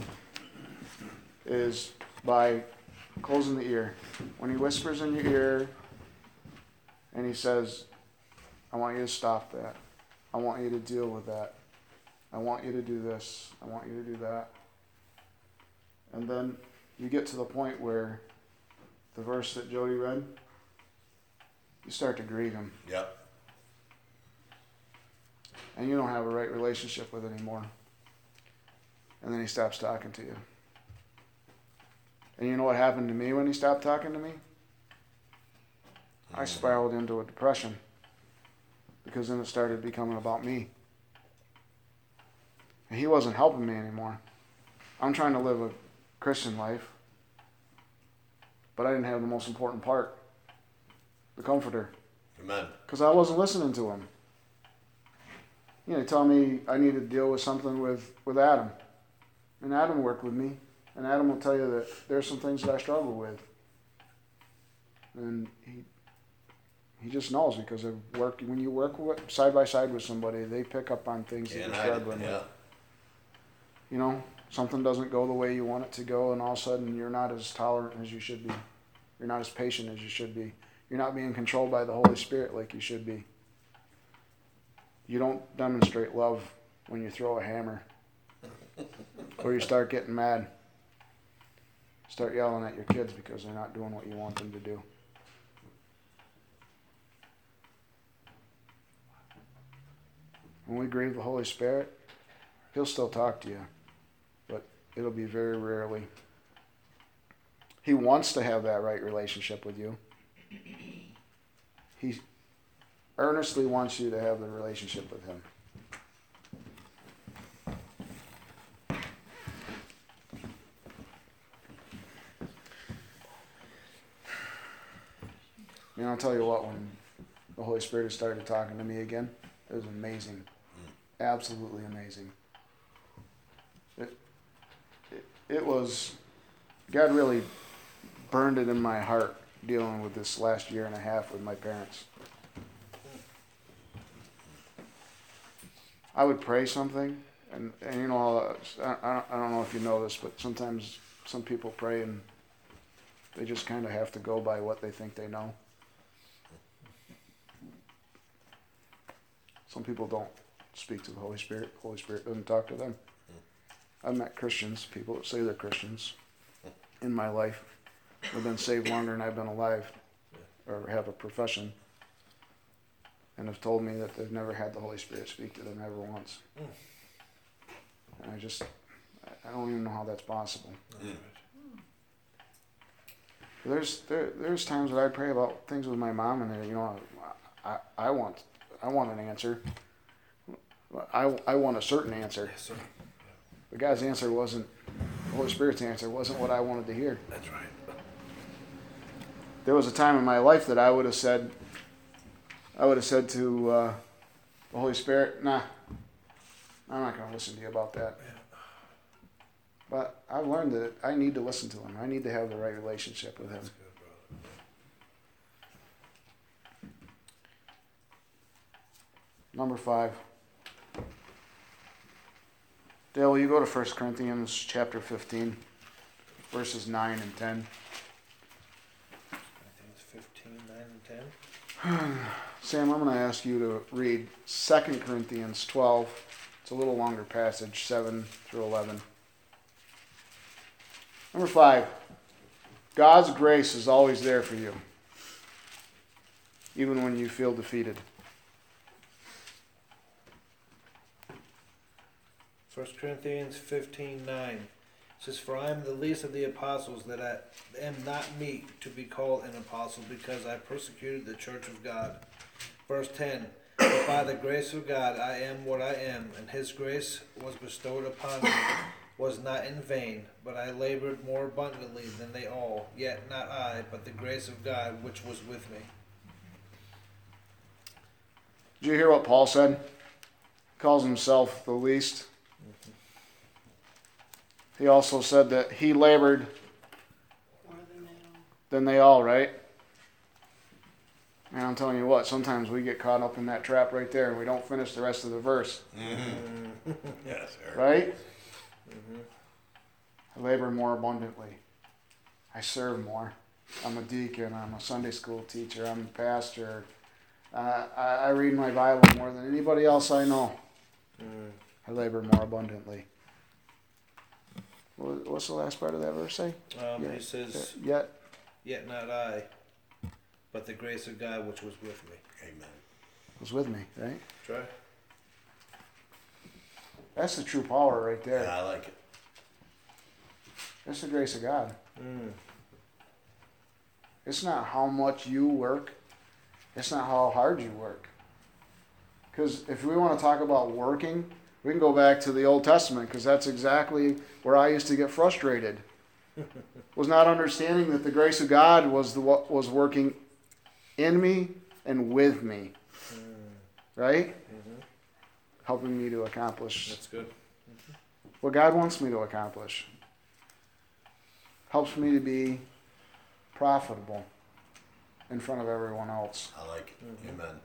is by closing the ear. When he whispers in your ear, and he says, "I want you to stop that. I want you to deal with that. I want you to do this. I want you to do that." And then you get to the point where the verse that Jody read, you start to grieve him. Yep. And you don't have a right relationship with it anymore. And then he stops talking to you. And you know what happened to me when he stopped talking to me? I spiraled into a depression, because then it started becoming about me. And he wasn't helping me anymore. I'm trying to live a Christian life, but I didn't have the most important part, the comforter, Amen. because I wasn't listening to him. You know, he told me I needed to deal with something with, with Adam. And Adam worked with me. And Adam will tell you that there's some things that I struggle with. And he he just knows, because of work. When you work with, side by side with somebody, they pick up on things that And you're I, struggling yeah. with. You know, something doesn't go the way you want it to go, and all of a sudden you're not as tolerant as you should be. You're not as patient as you should be. You're not being controlled by the Holy Spirit like you should be. You don't demonstrate love when you throw a hammer or you start getting mad. Start yelling at your kids because they're not doing what you want them to do. When we grieve the Holy Spirit, he'll still talk to you, but it'll be very rarely. He wants to have that right relationship with you. He earnestly wants you to have the relationship with him. I mean, I'll tell you what, when the Holy Spirit started talking to me again, it was amazing. Absolutely amazing. It, it, it was, God really burned it in my heart dealing with this last year and a half with my parents. I would pray something, and, and you know, I, I, I don't know if you know this, but sometimes some people pray and they just kind of have to go by what they think they know. Some people don't. speak to the Holy Spirit. The Holy Spirit doesn't talk to them. I've met Christians, people that say they're Christians, in my life. They've been saved longer than I've been alive, or have a profession, and have told me that they've never had the Holy Spirit speak to them ever once. And I just, I don't even know how that's possible. Mm. There's there there's times that I pray about things with my mom, and you know, I I want I want an answer. I I want a certain answer. Yes, sir. But God's answer wasn't, the Holy Spirit's answer wasn't what I wanted to hear. That's right. There was a time in my life that I would have said, I would have said to uh, the Holy Spirit, nah, I'm not going to listen to you about that. But I've learned that I need to listen to him. I need to have the right relationship with him. That's good, brother. Number five. Dale, will you go to First Corinthians chapter fifteen, verses nine and ten? I think it's fifteen, nine, and ten. Sam, I'm going to ask you to read Second Corinthians twelve. It's a little longer passage, seven through eleven. Number five. God's grace is always there for you, even when you feel defeated. First Corinthians fifteen, nine says, "For I am the least of the apostles, that I am not meet to be called an apostle, because I persecuted the church of God." Verse ten, "But by the grace of God I am what I am, and his grace was bestowed upon me, was not in vain, but I labored more abundantly than they all, yet not I, but the grace of God which was with me." Did you hear what Paul said? He calls himself the least. He also said that he labored More than they all. than they all, right? And I'm telling you what, sometimes we get caught up in that trap right there and we don't finish the rest of the verse, Mm-hmm. Yes, sir. right? Mm-hmm. I labor more abundantly. I serve more. I'm a deacon. I'm a Sunday school teacher. I'm a pastor. Uh, I, I read my Bible more than anybody else I know. Mm. I labor more abundantly. What- What's the last part of that verse say? Um, Yeah. He says, Yet "Yet not I, but the grace of God which was with me." Amen. was with me, right? Try. That's the true power right there. Yeah, I like it. That's the grace of God. Mm. It's not how much you work. It's not how hard you work. Because if we want to talk about working, we can go back to the Old Testament, because that's exactly where I used to get frustrated. Was not understanding that the grace of God was the what was working in me and with me, Mm. right? Mm-hmm. Helping me to accomplish That's good. what God wants me to accomplish. Helps me to be profitable in front of everyone else. I like it. Mhm. Amen.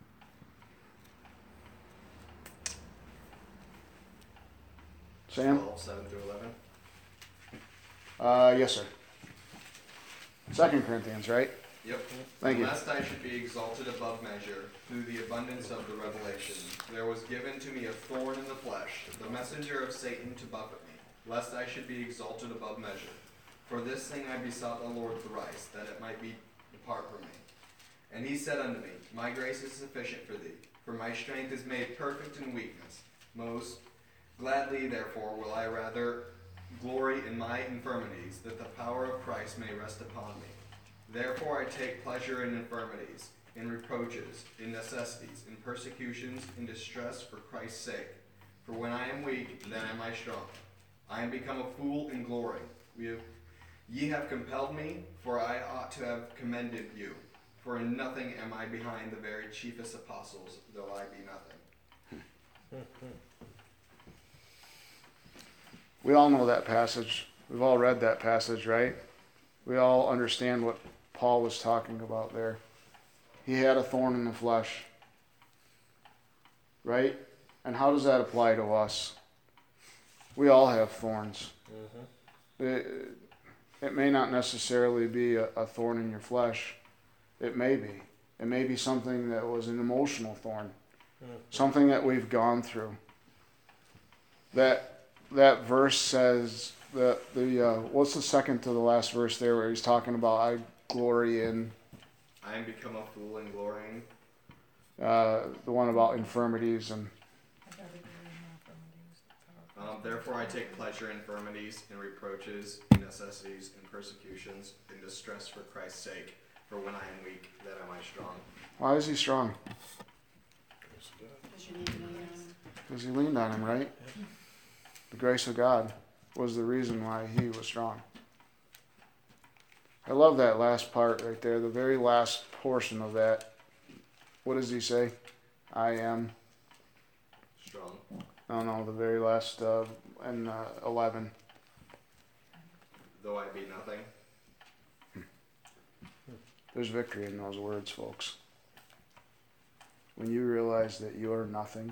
Sam? twelve, seven through eleven. Uh, yes, sir. Second Corinthians, right? Yep. Thank you. Lest I should be exalted above measure through the abundance of the revelation, there was given to me a thorn in the flesh, the messenger of Satan to buffet me, lest I should be exalted above measure. For this thing I besought the Lord thrice, that it might be depart from me. And he said unto me, My grace is sufficient for thee, for my strength is made perfect in weakness. Most gladly, therefore, will I rather glory in my infirmities, that the power of Christ may rest upon me. Therefore I take pleasure in infirmities, in reproaches, in necessities, in persecutions, in distress for Christ's sake. For when I am weak, then am I strong. I am become a fool in glory. We have, ye have compelled me, for I ought to have commended you. For in nothing am I behind the very chiefest apostles, though I be nothing. We all know that passage. We've all read that passage, right? We all understand what Paul was talking about there. He had a thorn in the flesh, right? And how does that apply to us? We all have thorns. Mm-hmm. It, it may not necessarily be a, a thorn in your flesh. It may be. It may be something that was an emotional thorn. something that we've gone through. That that verse says that the uh, what's the second to the last verse there where he's talking about I glory in I am become a fool in glorying. uh, the one about infirmities and Um, therefore I take pleasure in infirmities, in reproaches, in necessities, in persecutions, in distress for Christ's sake. For when I am weak, that am I strong. why is he strong? Because you need to lean on him. Because he leaned on him, right? The grace of God was the reason why he was strong. I love that last part right there, the very last portion of that. What does he say? I am. Strong. No, no, the very last uh, in uh, eleven. Though I be nothing. There's victory in those words, folks. When you realize that you are nothing,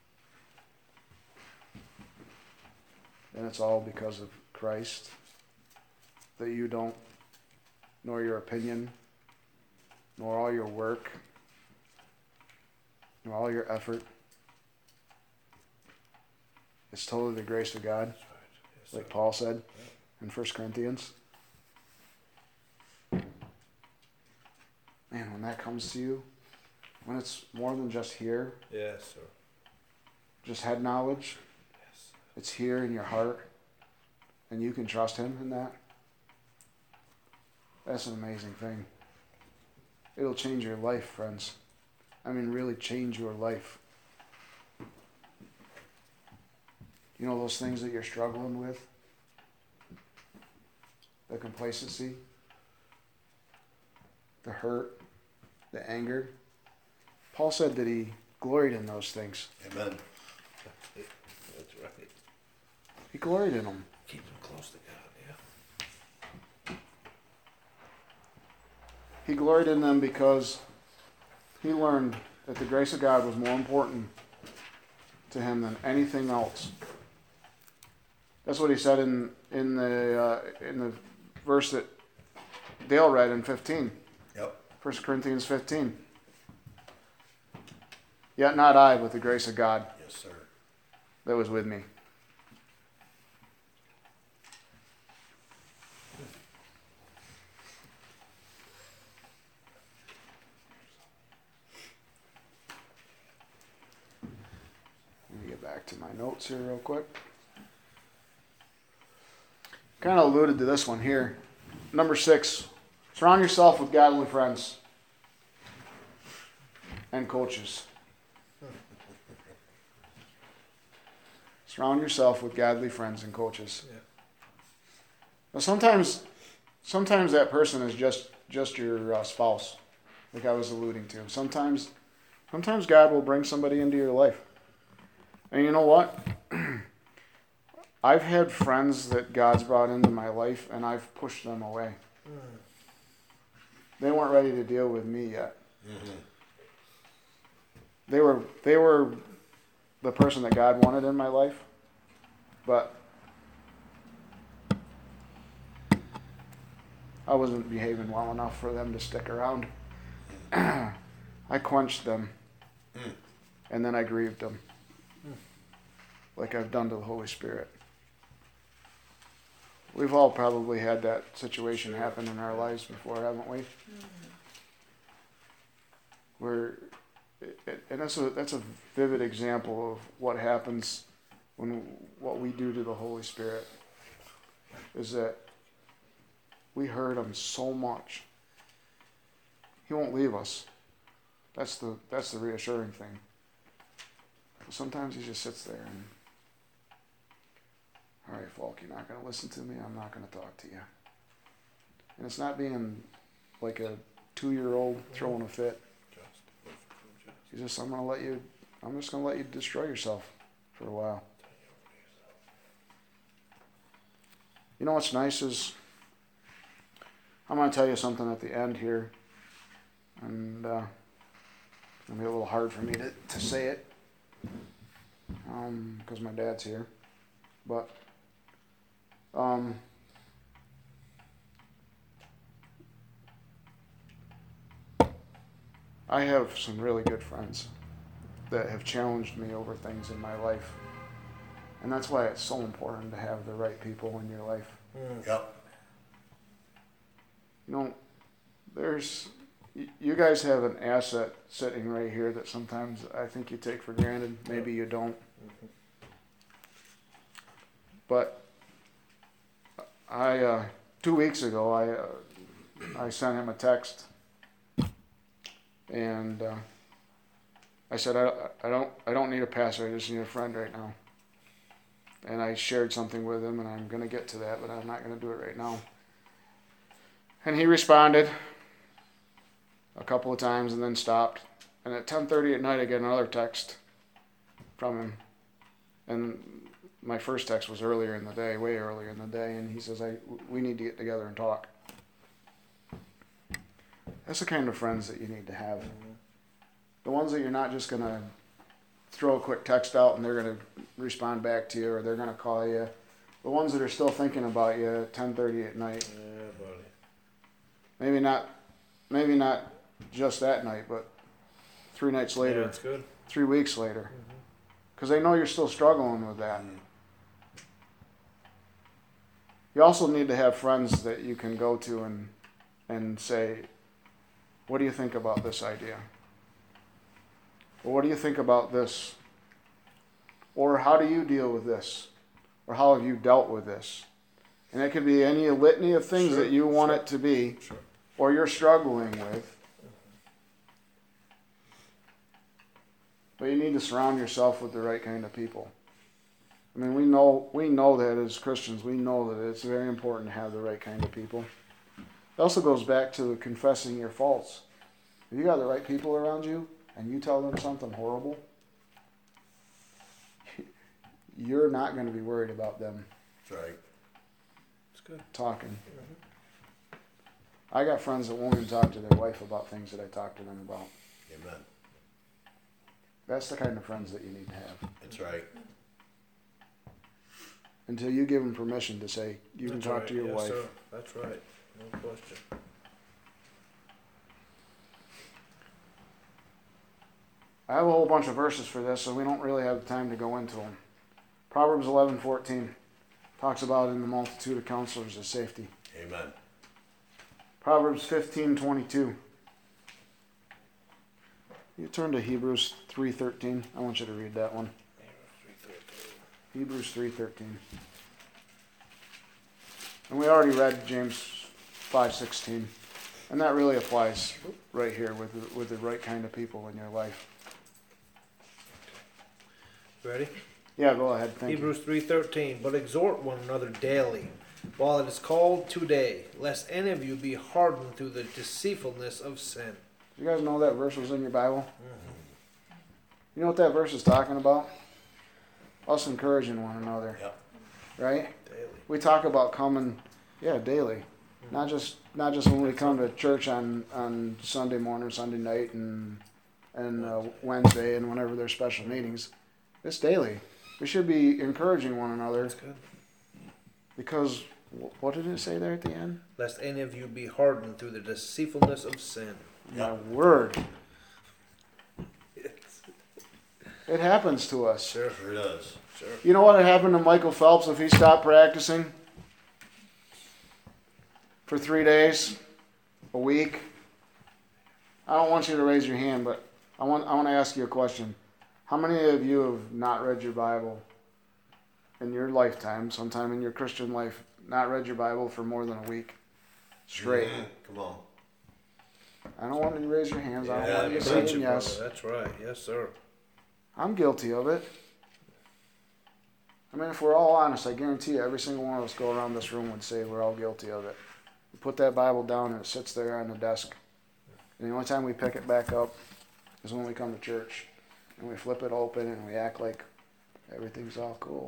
and it's all because of Christ, that you don't, nor your opinion, nor all your work, nor all your effort. It's totally the grace of God, like Paul said in First Corinthians. Man, when that comes to you, when it's more than just here, Yes, sir. just head knowledge, Yes. it's here in your heart, and you can trust him in that. That's an amazing thing. It'll change your life, friends. I mean, really change your life. You know those things that you're struggling with? The complacency, the hurt, the anger. Paul said that he gloried in those things. Amen. That's right. He gloried in them. Keep them close to God, yeah. He gloried in them because he learned that the grace of God was more important to him than anything else. That's what he said in in the uh, in the verse that Dale read in fifteen. Yep. First Corinthians fifteen. Yet not I, but the grace of God Yes, sir. that was with me. Let me get back to my notes here real quick. Kind of alluded to this one here. Number six, surround yourself with godly friends and coaches. Surround yourself with godly friends and coaches. Yeah. Now sometimes, sometimes that person is just just your uh, spouse, like I was alluding to. Sometimes, sometimes God will bring somebody into your life, and you know what? I've had friends that God's brought into my life, and I've pushed them away. They weren't ready to deal with me yet. Mm-hmm. They were they were the person that God wanted in my life, but I wasn't behaving well enough for them to stick around. I quenched them, Mm. and then I grieved them, like I've done to the Holy Spirit. We've all probably had that situation happen in our lives before, haven't we? Where, and that's a that's a vivid example of what happens when what we do to the Holy Spirit is that we hurt him so much. He won't leave us. That's the that's the reassuring thing. But sometimes he just sits there and, all right, Falk, you're not going to listen to me. I'm not going to talk to you. And it's not being like a two-year-old throwing a fit. He's just, I'm going to let you, I'm just going to let you destroy yourself for a while. You know what's nice is, I'm going to tell you something at the end here. And uh, it's going to be a little hard for me to, to say it. Um, because my dad's here. But Um, I have some really good friends that have challenged me over things in my life. And that's why it's so important to have the right people in your life. Mm. Yep. You know, there's, y- you guys have an asset sitting right here that sometimes I think you take for granted. Maybe you don't. Mhm. But I, uh, two weeks ago, I, uh, I sent him a text, and uh, I said, I, I don't, I don't need a pastor. I just need a friend right now. And I shared something with him, and I'm going to get to that, but I'm not going to do it right now. And he responded a couple of times and then stopped. And at ten thirty at night, I get another text from him. And my first text was earlier in the day, way earlier in the day, and he says, "I we need to get together and talk." That's the kind of friends that you need to have. The ones that you're not just going to throw a quick text out and they're going to respond back to you, or they're going to call you. The ones that are still thinking about you at ten thirty at night. Yeah, buddy. Maybe not, maybe not just that night, but three nights later, Yeah, that's good. three weeks later, because they know you're still struggling with that. You also need to have friends that you can go to and and say, "What do you think about this idea?" Or, "What do you think about this?" Or, "How do you deal with this?" Or, "How have you dealt with this?" And it could be any litany of things Sure, that you want sure, it to be, sure. or you're struggling with. But you need to surround yourself with the right kind of people. I mean, we know we know that as Christians, we know that it's very important to have the right kind of people. It also goes back to confessing your faults. If you got the right people around you, and you tell them something horrible, you're not going to be worried about them That's right. It's good. talking. Mhm. I got friends that won't even talk to their wife about things that I talk to them about. Amen. That's the kind of friends that you need to have. That's right. Until you give them permission to say, you can That's talk right. to your yes, wife. Sir. That's right. No question. I have a whole bunch of verses for this, so we don't really have time to go into them. Proverbs eleven fourteen talks about in the multitude of counselors is safety. Amen. Proverbs fifteen twenty-two. You turn to Hebrews three thirteen. I want you to read that one. Hebrews three thirteen. And we already read James five sixteen. And that really applies right here with the, with the right kind of people in your life. Ready? Yeah, go ahead. Thank Hebrews three thirteen. But exhort one another daily, while it is called today, lest any of you be hardened through the deceitfulness of sin. you. You guys know that verse was in your Bible? You know what that verse is talking about? Us encouraging one another. Yep. Right? Daily. We talk about coming, yeah, daily. Not just not just when we come to church on, on Sunday morning, Sunday night, and and uh, Wednesday, and whenever there's special meetings. It's daily. We should be encouraging one another That's good. because wh- what did it say there at the end? Lest any of you be hardened through the deceitfulness of sin. My word. It happens to us. Sure. Sure does. Sure. You know what had happened to Michael Phelps if he stopped practicing for three days, a week? I don't want you to raise your hand, but I want I want to ask you a question. How many of you have not read your Bible in your lifetime, sometime in your Christian life, not read your Bible for more than a week straight? Mhm. Come on. I don't want you to raise your hands. I don't Yeah, want you preach saying Preach it, yes. brother. That's right. Yes, sir. I'm guilty of it. I mean, if we're all honest, I guarantee you every single one of us go around this room would say we're all guilty of it. We put that Bible down and it sits there on the desk. And the only time we pick it back up is when we come to church. And we flip it open and we act like everything's all cool.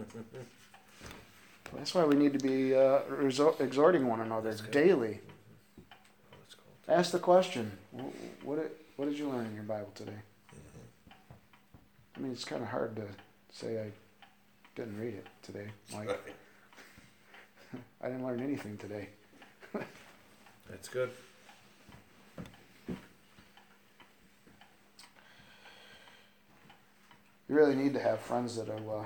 That's why we need to be uh, resor- exhorting one another daily. Ask the question, wh- what did, what did you learn in your Bible today? I mean, it's kind of hard to say I didn't read it today, Mike. Right. I didn't learn anything today. That's good. You really need to have friends that will, uh,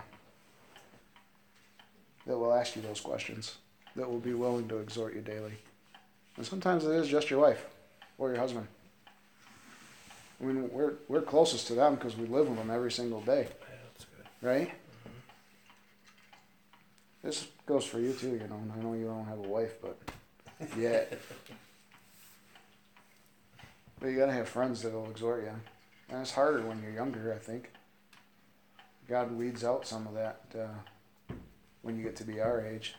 that will ask you those questions, that will be willing to exhort you daily. And sometimes it is just your wife or your husband. I mean, we're we're closest to them because we live with them every single day, Yeah, that's good. right? This goes for you too, you know. I know you don't have a wife, but yet. But you gotta have friends that will exhort you. And it's harder when you're younger, I think. God weeds out some of that uh, when you get to be our age.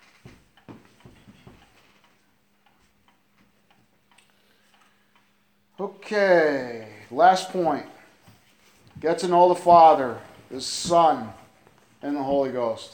Okay, last point. Get to know the Father, the Son, and the Holy Ghost.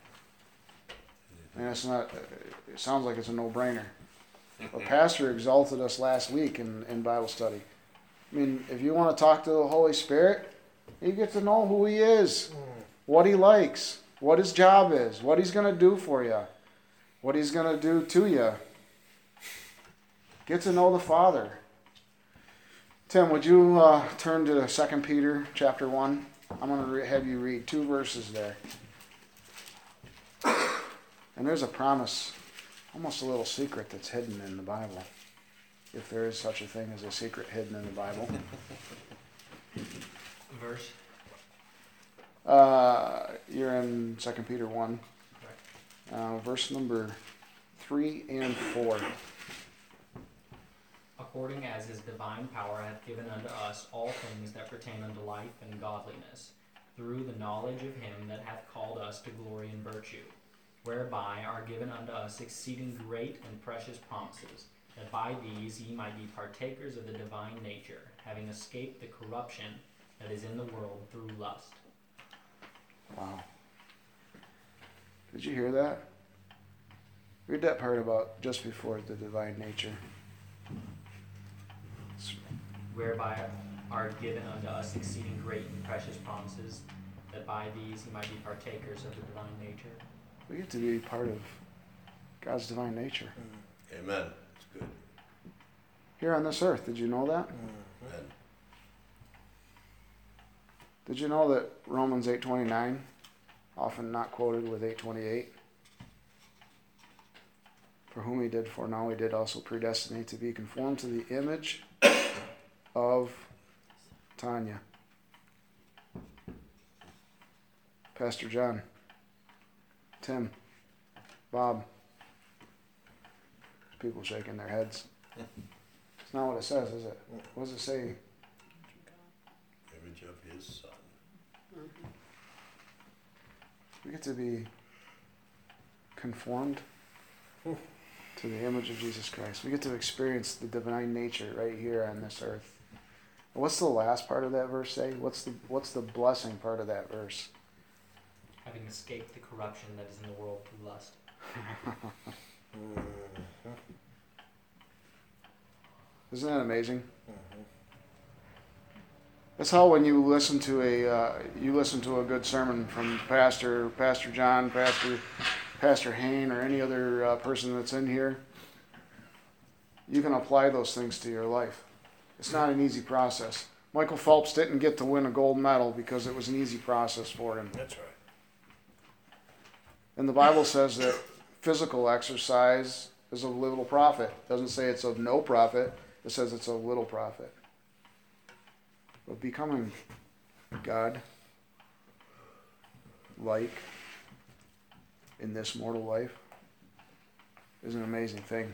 And it's not, it sounds like it's a no-brainer. But Pastor exalted us last week in, in Bible study. I mean, if you want to talk to the Holy Spirit, you get to know who He is, what He likes, what His job is, what He's going to do for you, what He's going to do to you. Get to know the Father. Tim, would you uh, turn to Second Peter chapter one? I'm going to re- have you read two verses there. And there's a promise, almost a little secret that's hidden in the Bible. If there is such a thing as a secret hidden in the Bible. Verse. Uh, you're in Second Peter one. Uh, verse number three and four. According as his divine power hath given unto us all things that pertain unto life and godliness, through the knowledge of him that hath called us to glory and virtue, whereby are given unto us exceeding great and precious promises, that by these ye might be partakers of the divine nature, having escaped the corruption that is in the world through lust. Wow. Did you hear that? Read that part about just before the divine nature. Whereby are given unto us exceeding great and precious promises, that by these ye might be partakers of the divine nature. We get to be part of God's divine nature. Amen. It's good. Here on this earth, did you know that? Amen. Did you know that Romans eight twenty-nine, often not quoted with eight twenty-eight? For whom he did foreknow, he did also predestinate to be conformed to the image of Tanya. Pastor John, Tim, Bob. People shaking their heads. It's not what it says, is it? What does it say? Image of his Son. We get to be conformed to the image of Jesus Christ. We get to experience the divine nature right here on this earth. What's the last part of that verse say? What's the what's the blessing part of that verse? Having escaped the corruption that is in the world through lust. Isn't that amazing? That's how when you listen to a uh, you listen to a good sermon from Pastor Pastor John, Pastor Pastor Hain, or any other uh, person that's in here, you can apply those things to your life. It's not an easy process. Michael Phelps didn't get to win a gold medal because it was an easy process for him. That's right. And the Bible says that physical exercise is of little profit. It doesn't say it's of no profit. It says it's of little profit. But becoming God-like in this mortal life is an amazing thing.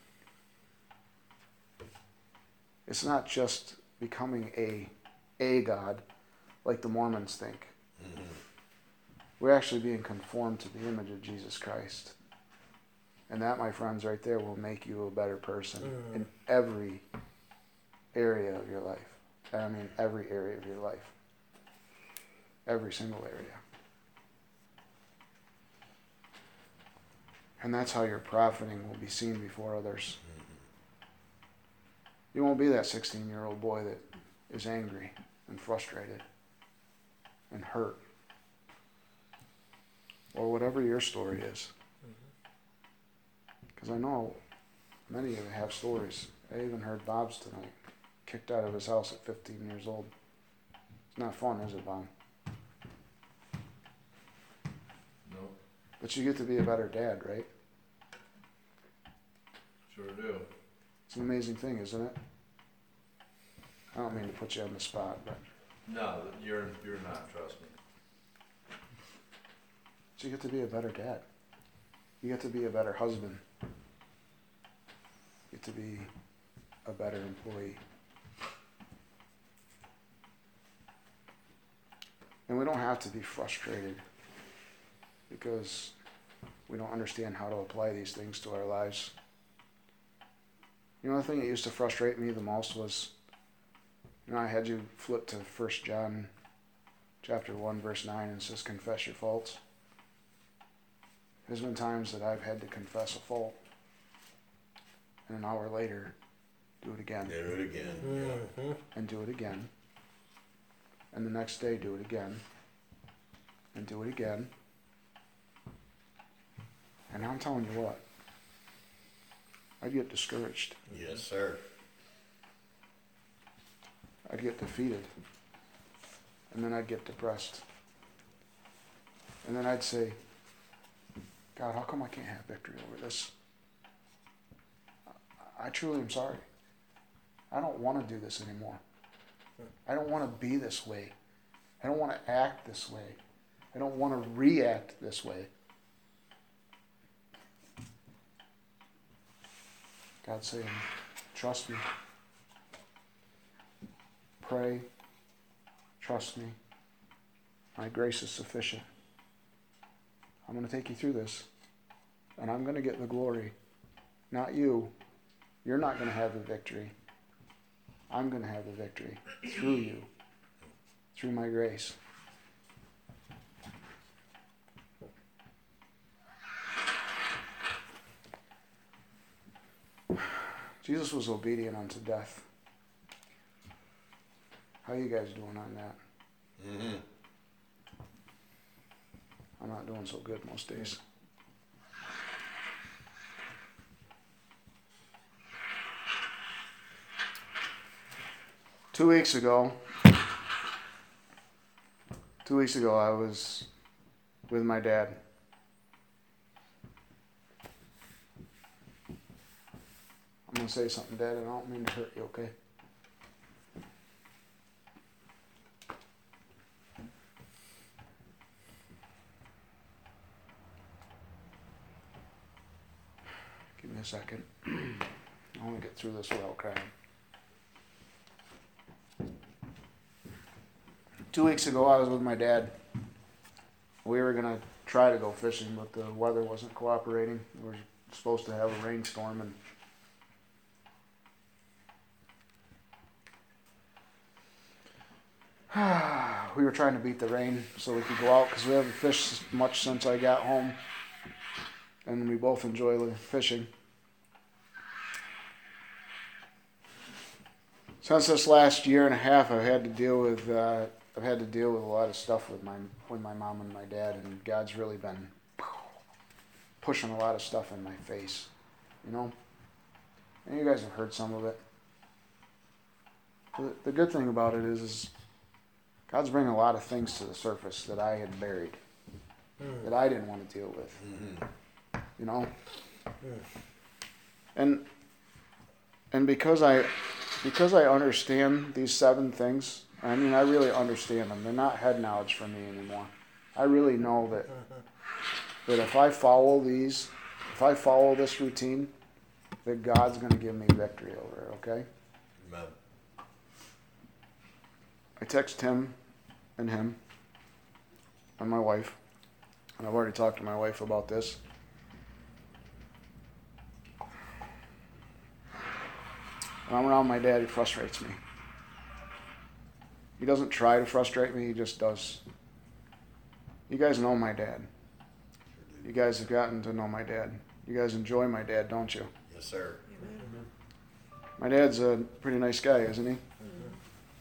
It's not just becoming a a God like the Mormons think. Mm-hmm. We're actually being conformed to the image of Jesus Christ. And that, my friends, right there will make you a better person mm. in every area of your life. I mean, every area of your life. Every single area. And that's how your profiting will be seen before others. You won't be that sixteen-year-old boy that is angry and frustrated and hurt. Or whatever your story is. Because I know many of you have stories. I even heard Bob's tonight. Kicked out of his house at fifteen years old. It's not fun, is it, Bob? But you get to be a better dad, right? Sure do. It's an amazing thing, isn't it? I don't mean to put you on the spot, but No, you're you're not. Trust me. but you get to be a better dad. You get to be a better husband. You get to be a better employee. And we don't have to be frustrated because we don't understand how to apply these things to our lives. You know, the thing that used to frustrate me the most was, you know, I had you flip to First John chapter one, verse nine, and it says, confess your faults. There's been times that I've had to confess a fault, and an hour later, do it again. Do it again. Mm-hmm. And do it again. And the next day, do it again. And do it again. And I'm telling you what, I'd get discouraged. Yes, sir. I'd get defeated. And then I'd get depressed. And then I'd say, God, how come I can't have victory over this? I truly am sorry. I don't want to do this anymore. I don't want to be this way. I don't want to act this way. I don't want to react this way. God's saying, trust me. Pray. Trust me. My grace is sufficient. I'm going to take you through this. And I'm going to get the glory. Not you. You're not going to have the victory. I'm going to have the victory through you. Through my grace. Jesus was obedient unto death. How you guys doing on that? Mm-hmm. I'm not doing so good most days. Two weeks ago, two weeks ago I was with my dad. I'm going to say something, Dad, and I don't mean to hurt you, okay? Give me a second. I want to get through this without crying. Two weeks ago, I was with my dad. We were going to try to go fishing, but the weather wasn't cooperating. We were supposed to have a rainstorm, and we were trying to beat the rain so we could go out because we haven't fished much since I got home. And we both enjoy fishing. Since this last year and a half, I've had to deal with uh, I've had to deal with a lot of stuff with my with my mom and my dad, and God's really been pushing a lot of stuff in my face, you know. And you guys have heard some of it. The, the good thing about it is, is God's bringing a lot of things to the surface that I had buried, mm. that I didn't want to deal with, mm-hmm. you know. Mm. And and because I because I understand these seven things, I mean, I really understand them. They're not head knowledge for me anymore. I really know that that if I follow these, if I follow this routine, that God's going to give me victory over it, okay? Amen. I text Tim and him and my wife, and I've already talked to my wife about this. When I'm around my dad, he frustrates me. He doesn't try to frustrate me, he just does. You guys know my dad. You guys have gotten to know my dad. You guys enjoy my dad, don't you? Yes, sir. Amen. My dad's a pretty nice guy, isn't he? Mm-hmm.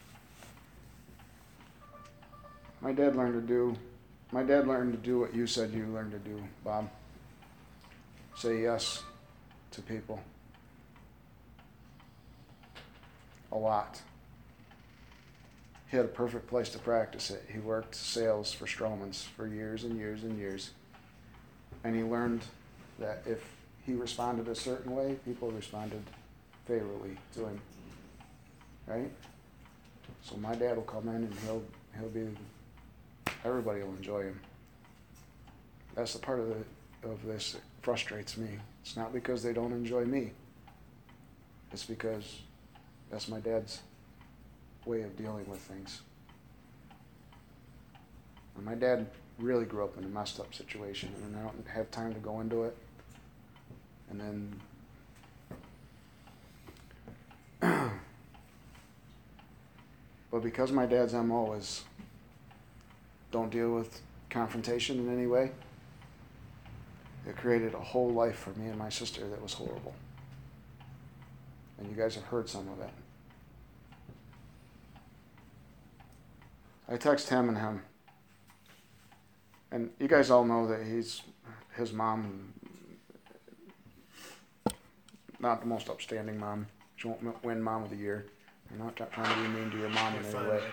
My dad learned to do, my dad learned to do what you said you learned to do, Bob. Say yes to people. A lot. He had a perfect place to practice it. He worked sales for Stroman's for years and years and years. And he learned that if he responded a certain way, people responded favorably to him. Right? So my dad will come in and he'll he'll be everybody will enjoy him. That's the part of the of this that frustrates me. It's not because they don't enjoy me. It's because that's my dad's way of dealing with things. And my dad really grew up in a messed up situation, and I don't have time to go into it. And then, but because my dad's M O is don't deal with confrontation in any way, it created a whole life for me and my sister that was horrible. And you guys have heard some of it. I text him and him. And you guys all know that he's, his mom, not the most upstanding mom. She won't win Mom of the Year. I'm not trying to be mean to your mom in any way.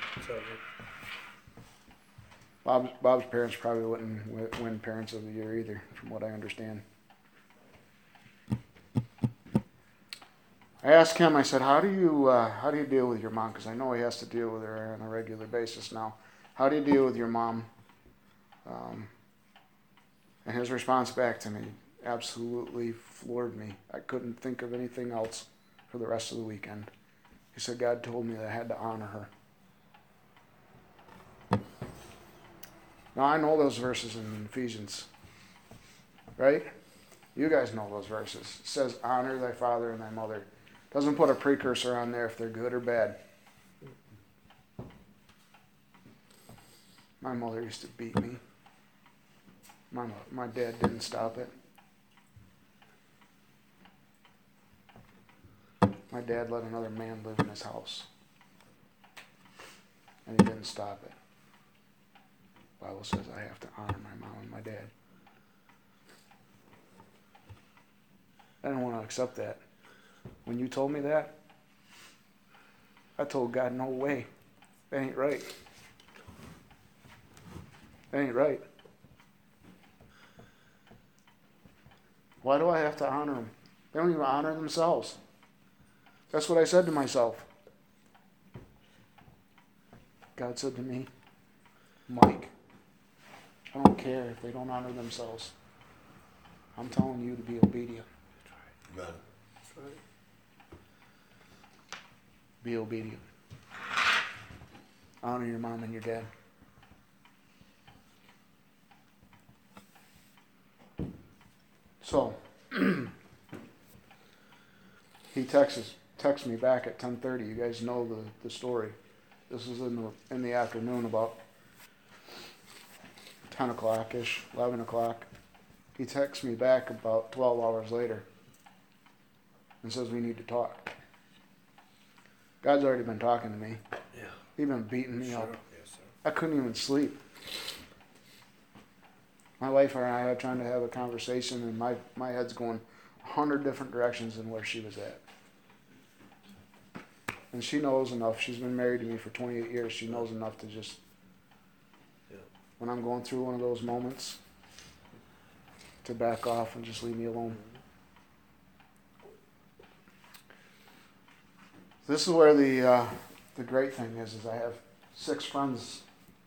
Bob, Bob's parents probably wouldn't win Parents of the Year either, from what I understand. I asked him, I said, how do you uh, how do you deal with your mom? Because I know he has to deal with her on a regular basis now. How do you deal with your mom? Um, and his response back to me absolutely floored me. I couldn't think of anything else for the rest of the weekend. He said, God told me that I had to honor her. Now, I know those verses in Ephesians, right? You guys know those verses. It says, honor thy father and thy mother. Doesn't put a precursor on there if they're good or bad. My mother used to beat me. My, my dad didn't stop it. My dad let another man live in his house. And he didn't stop it. The Bible says I have to honor my mom and my dad. I didn't want to accept that. When you told me that, I told God, no way. That ain't right. That ain't right. Why do I have to honor them? They don't even honor themselves. That's what I said to myself. God said to me, Mike, I don't care if they don't honor themselves. I'm telling you to be obedient. Amen. Be obedient. Honor your mom and your dad. So, he texts texts me back at ten thirty. You guys know the, the story. This is in the in the afternoon, about ten o'clock-ish, eleven o'clock. He texts me back about twelve hours later and says we need to talk. God's already been talking to me. Yeah. He's been beating me Sure. up. Yes, sir. I couldn't even sleep. My wife and I are trying to have a conversation, and my, my head's going a hundred different directions than where she was at. And she knows enough. She's been married to me for twenty-eight years. She knows enough to just, Yeah. when I'm going through one of those moments, to back off and just leave me alone. This is where the uh, the great thing is, is I have six friends.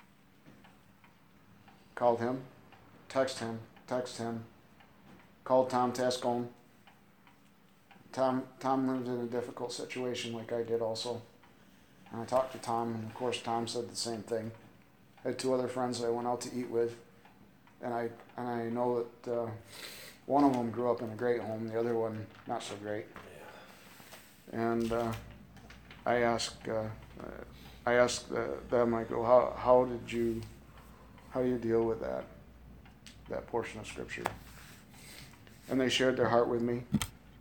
Called him, text him, text him, called Tom Tascone. Tom Tom lived in a difficult situation like I did also. And I talked to Tom, and of course Tom said the same thing. I had two other friends that I went out to eat with, and I and I know that uh, one of them grew up in a great home, the other one not so great. And uh, I asked uh, I asked uh, them, I go, how how did you how do you deal with that that portion of scripture? And they shared their heart with me.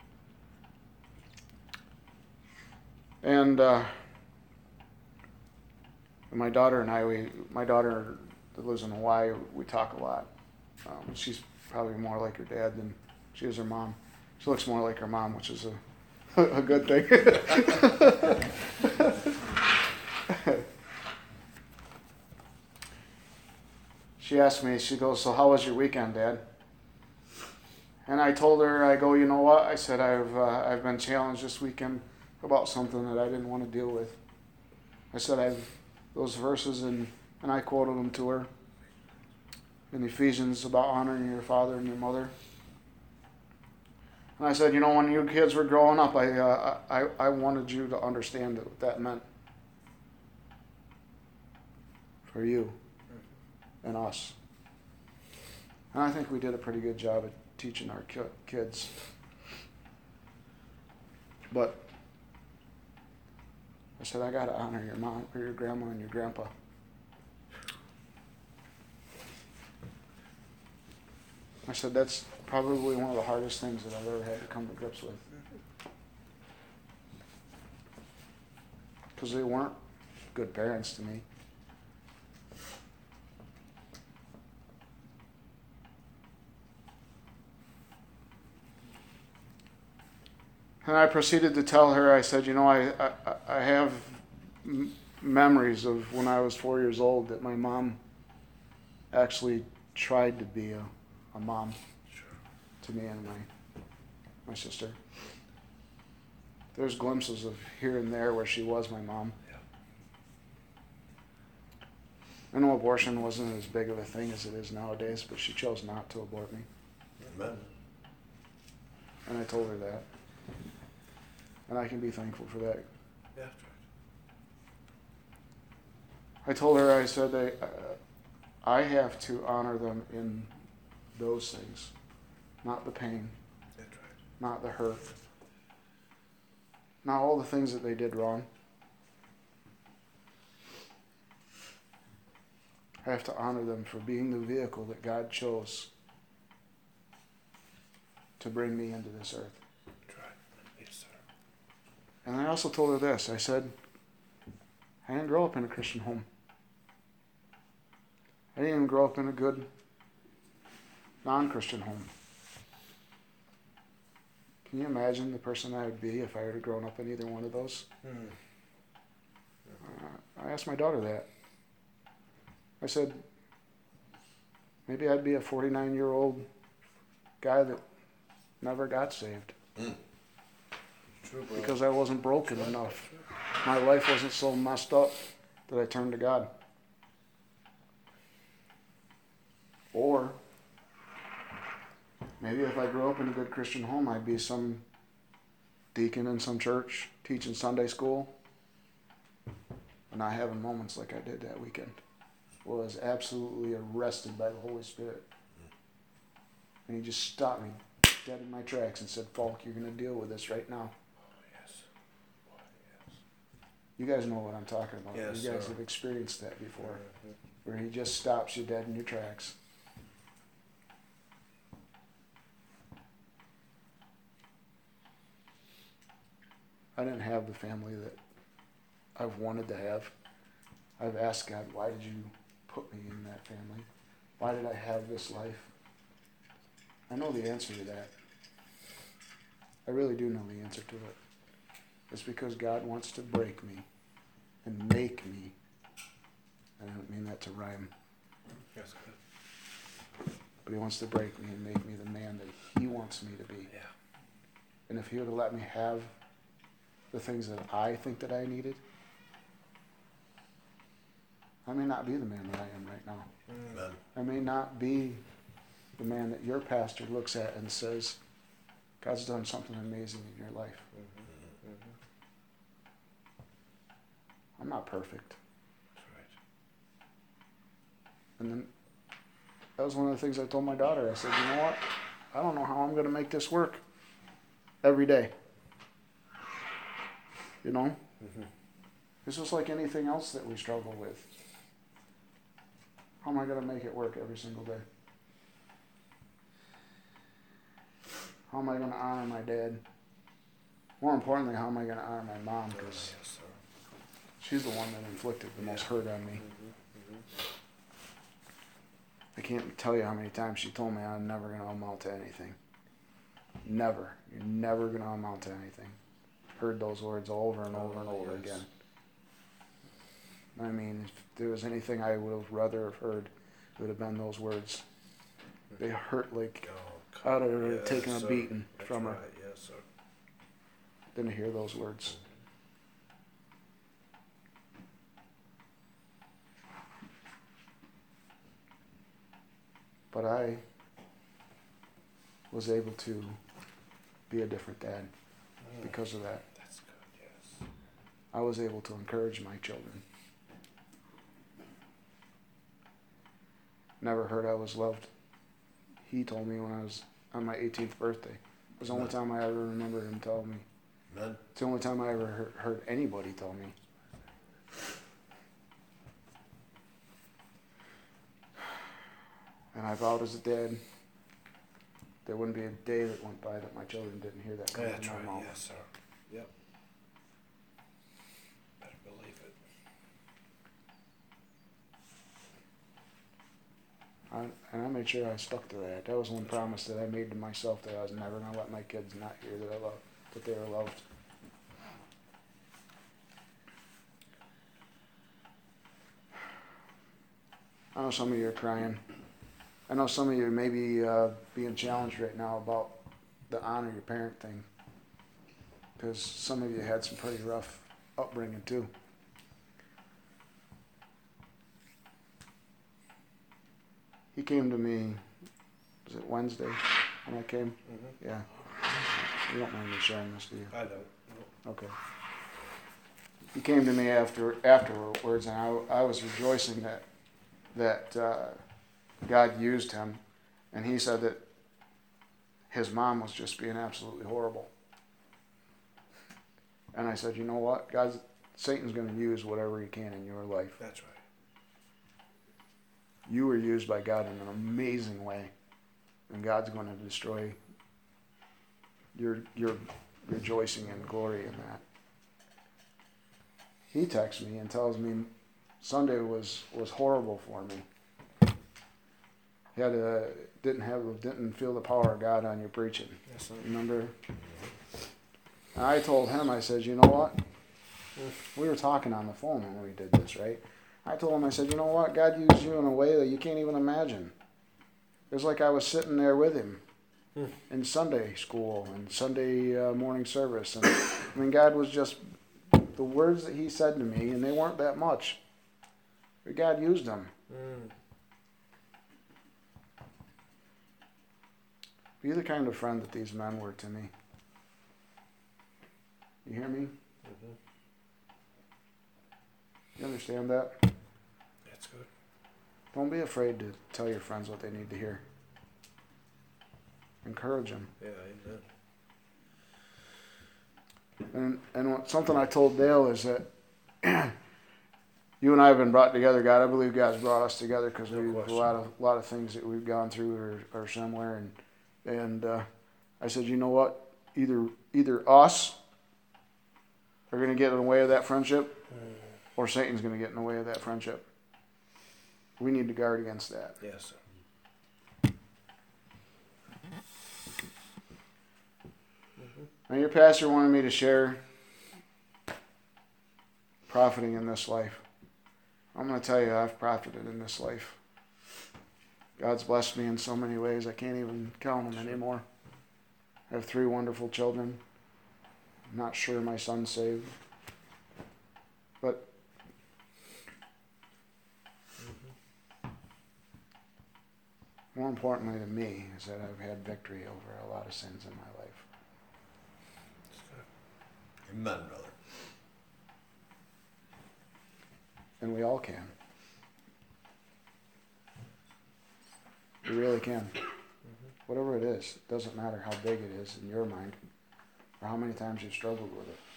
And uh, my daughter and I, we my daughter that lives in Hawaii, we talk a lot. Um, she's probably more like her dad than she is her mom. She looks more like her mom, which is a a good thing. She asked me, she goes, so how was your weekend, Dad? And I told her, I go, you know what? I said, I've uh, I've been challenged this weekend about something that I didn't want to deal with. I said, I've those verses, and, and I quoted them to her in Ephesians about honoring your father and your mother. And I said, you know, when you kids were growing up, I uh, I, I wanted you to understand what that meant for you and us. And I think we did a pretty good job at teaching our ki- kids. But I said, I got to honor your mom or your grandma and your grandpa. I said, that's probably one of the hardest things that I've ever had to come to grips with. Because they weren't good parents to me. And I proceeded to tell her, I said, you know, I, I, I have m- memories of when I was four years old that my mom actually tried to be a, a mom to me and my, my sister. There's glimpses of here and there where she was my mom. I know abortion wasn't as big of a thing as it is nowadays, but she chose not to abort me. Amen. And I told her that. And I can be thankful for that. Yeah. I told her, I said, I, uh, I have to honor them in those things. Not the pain. That's right. Not the hurt. Not all the things that they did wrong. I have to honor them for being the vehicle that God chose to bring me into this earth. And I also told her this. I said, I didn't grow up in a Christian home. I didn't even grow up in a good non-Christian home. Can you imagine the person I would be if I had grown up in either one of those? Mm. Uh, I asked my daughter that. I said, maybe I'd be a forty-nine-year-old guy that never got saved. Mm. True, bro. Because I wasn't broken enough. My life wasn't so messed up that I turned to God. Or maybe if I grew up in a good Christian home, I'd be some deacon in some church, teaching Sunday school, and not having moments like I did that weekend. Was absolutely arrested by the Holy Spirit. And he just stopped me dead in my tracks and said, Falk, you're going to deal with this right now. You guys know what I'm talking about. Yes, you guys sir. have experienced that before, where he just stops you dead in your tracks. I didn't have the family that I've wanted to have. I've asked God, why did you put me in that family? Why did I have this life? I know the answer to that. I really do know the answer to it. It's because God wants to break me and make me. I don't mean that to rhyme. That's good. But he wants to break me and make me the man that he wants me to be. Yeah. And if he would have let me have the things that I think that I needed, I may not be the man that I am right now. Amen. I may not be the man that your pastor looks at and says, God's done something amazing in your life. Mm-hmm. Mm-hmm. I'm not perfect. That's right. And then that was one of the things I told my daughter. I said, you know what? I don't know how I'm going to make this work every day. You know? Mm-hmm. It's just like anything else that we struggle with. How am I going to make it work every single day? How am I going to honor my dad? More importantly, how am I going to honor my mom? Because Yes, sir. she's the one that inflicted the most hurt on me. Mm-hmm. Mm-hmm. I can't tell you how many times she told me I'm never going to amount to anything. Never. You're never going to amount to anything. Heard those words over and over and over yes. again. I mean, if there was anything I would have rather have heard, it would have been those words. They hurt like Oh, I'd have Yes, taken a sir. beating That's from her. right, yes, sir. Didn't hear those words. But I was able to be a different dad Mm, because of that. That's good, yes. I was able to encourage my children. Never heard I was loved. He told me when I was on my eighteenth birthday. It was the only Amen. time I ever remember him telling me. Amen. It's the only time I ever heard, heard anybody tell me. And I vowed as a dad, there wouldn't be a day that went by that my children didn't hear that coming That's from my right, mouth. yes, sir. Yep. Better believe it. I, and I made sure I stuck to that. That was one promise that I made to myself, that I was never going to let my kids not hear that I love, that they were loved. I know some of you are crying. I know some of you may be uh, being challenged right now about the honor your parent thing, because some of you had some pretty rough upbringing too. He came to me, was it Wednesday when I came? Mm-hmm. Yeah. You don't mind me sharing this, do you? I don't. No. Okay. He came to me after afterwards, and I, I was rejoicing that that uh, God used him, and he said that his mom was just being absolutely horrible. And I said, you know what? God's Satan's going to use whatever he can in your life. That's right. You were used by God in an amazing way, and God's going to destroy your your rejoicing and glory in that. He texts me and tells me Sunday was, was horrible for me. He had a, didn't have didn't feel the power of God on your preaching. Yes, sir. Remember? And I told him, I said, you know what? We were talking on the phone when we did this, right? I told him, I said, you know what? God used you in a way that you can't even imagine. It was like I was sitting there with him Hmm. in Sunday school and Sunday uh, morning service. And I mean, God was just, the words that he said to me, and they weren't that much, but God used them. Mm. Be the kind of friend that these men were to me. You hear me? Mm-hmm. You understand that? That's good. Don't be afraid to tell your friends what they need to hear. Encourage them. Yeah, amen. And and what, something I told Dale is that you and I have been brought together. God, I believe God's brought us together because No we question. a lot of a lot of things that we've gone through are, are similar. And and uh, I said, you know what? Either either us are going to get in the way of that friendship, or Satan's going to get in the way of that friendship. We need to guard against that. Yes, sir. Now, your pastor wanted me to share profiting in this life. I'm going to tell you, I've profited in this life. God's blessed me in so many ways, I can't even count them anymore. I have three wonderful children. I'm not sure my son's saved. But more importantly to me is that I've had victory over a lot of sins in my life. Amen, brother. And we all can. We really can. Whatever it is, it doesn't matter how big it is in your mind or how many times you've struggled with it.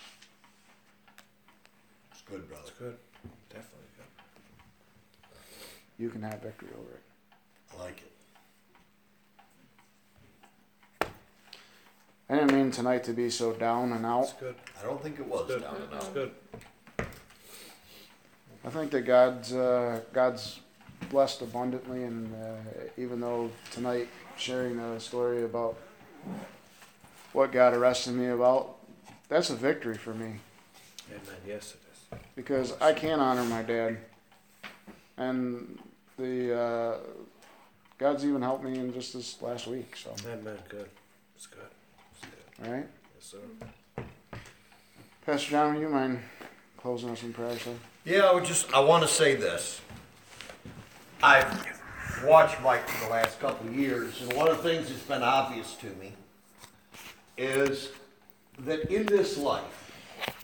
It's good, brother. That's good. Definitely good. You can have victory over it. I like it. I didn't mean tonight to be so down and out. That's good. I don't think it was Good. down and That's out. good. I think that God's uh, God's blessed abundantly, and uh, even though tonight sharing a story about what God arrested me about, that's a victory for me. Amen. Yes, it is. Because I can honor my dad, and the uh, God's even helped me in just this last week. So, Amen. Good. It's good. It's good. all right, Yes, sir. Pastor John, would you mind closing us in prayer, sir? Yeah, I would just, I want to say this. I've watched Mike for the last couple of years, and one of the things that's been obvious to me is that in this life,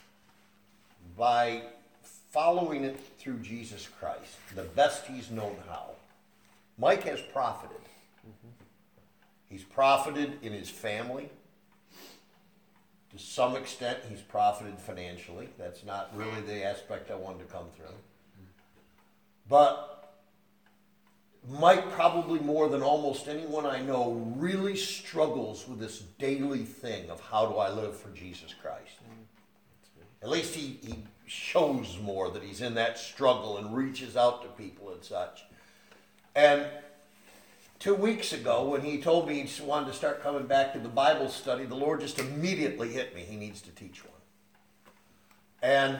by following it through Jesus Christ, the best he's known how, Mike has profited. He's profited in his family. To some extent, he's profited financially. That's not really the aspect I wanted to come through. But Mike, probably more than almost anyone I know, really struggles with this daily thing of how do I live for Jesus Christ. At least he, he shows more that he's in that struggle and reaches out to people and such. And two weeks ago, when he told me he just wanted to start coming back to the Bible study, the Lord just immediately hit me. He needs to teach one. And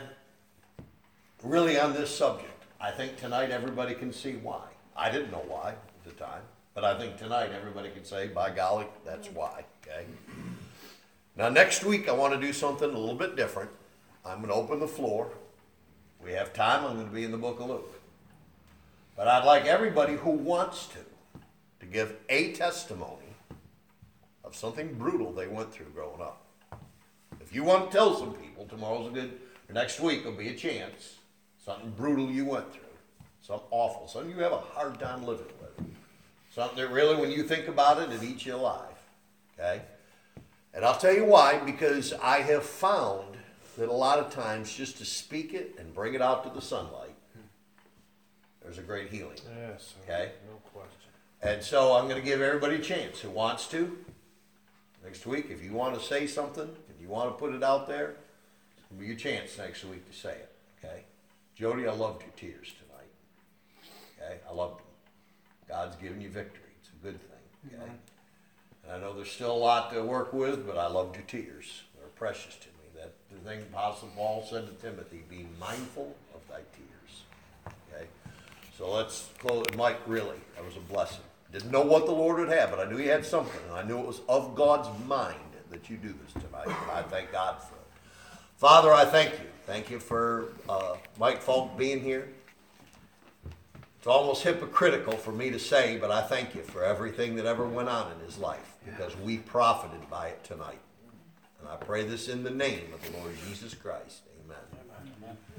really on this subject, I think tonight everybody can see why. I didn't know why at the time, but I think tonight everybody can say, by golly, that's why, okay? Now next week I want to do something a little bit different. I'm going to open the floor. We have time. I'm going to be in the book of Luke. But I'd like everybody who wants to, to give a testimony of something brutal they went through growing up. If you want to tell some people, tomorrow's a good, or next week will be a chance, something brutal you went through, something awful, something you have a hard time living with, something that really, when you think about it, it eats you alive, okay? And I'll tell you why, because I have found that a lot of times just to speak it and bring it out to the sunlight, there's a great healing. Yes, sir. Okay? No question. And so I'm going to give everybody a chance who wants to. Next week, if you want to say something, if you want to put it out there, it's going to be your chance next week to say it. Okay? Jody, I loved your tears tonight. Okay? I loved them. God's given you victory. It's a good thing. Okay? And I know there's still a lot to work with, but I loved your tears. They're precious to me. That the thing Apostle Paul said to Timothy, be mindful of thy tears. Okay? So let's close. Mike, really, that was a blessing. Didn't know what the Lord would have, but I knew he had something, and I knew it was of God's mind that you do this tonight, and I thank God for it. Father, I thank you. Thank you for uh, Mike Falk being here. It's almost hypocritical for me to say, but I thank you for everything that ever went on in his life, because we profited by it tonight. And I pray this in the name of the Lord Jesus Christ. Amen.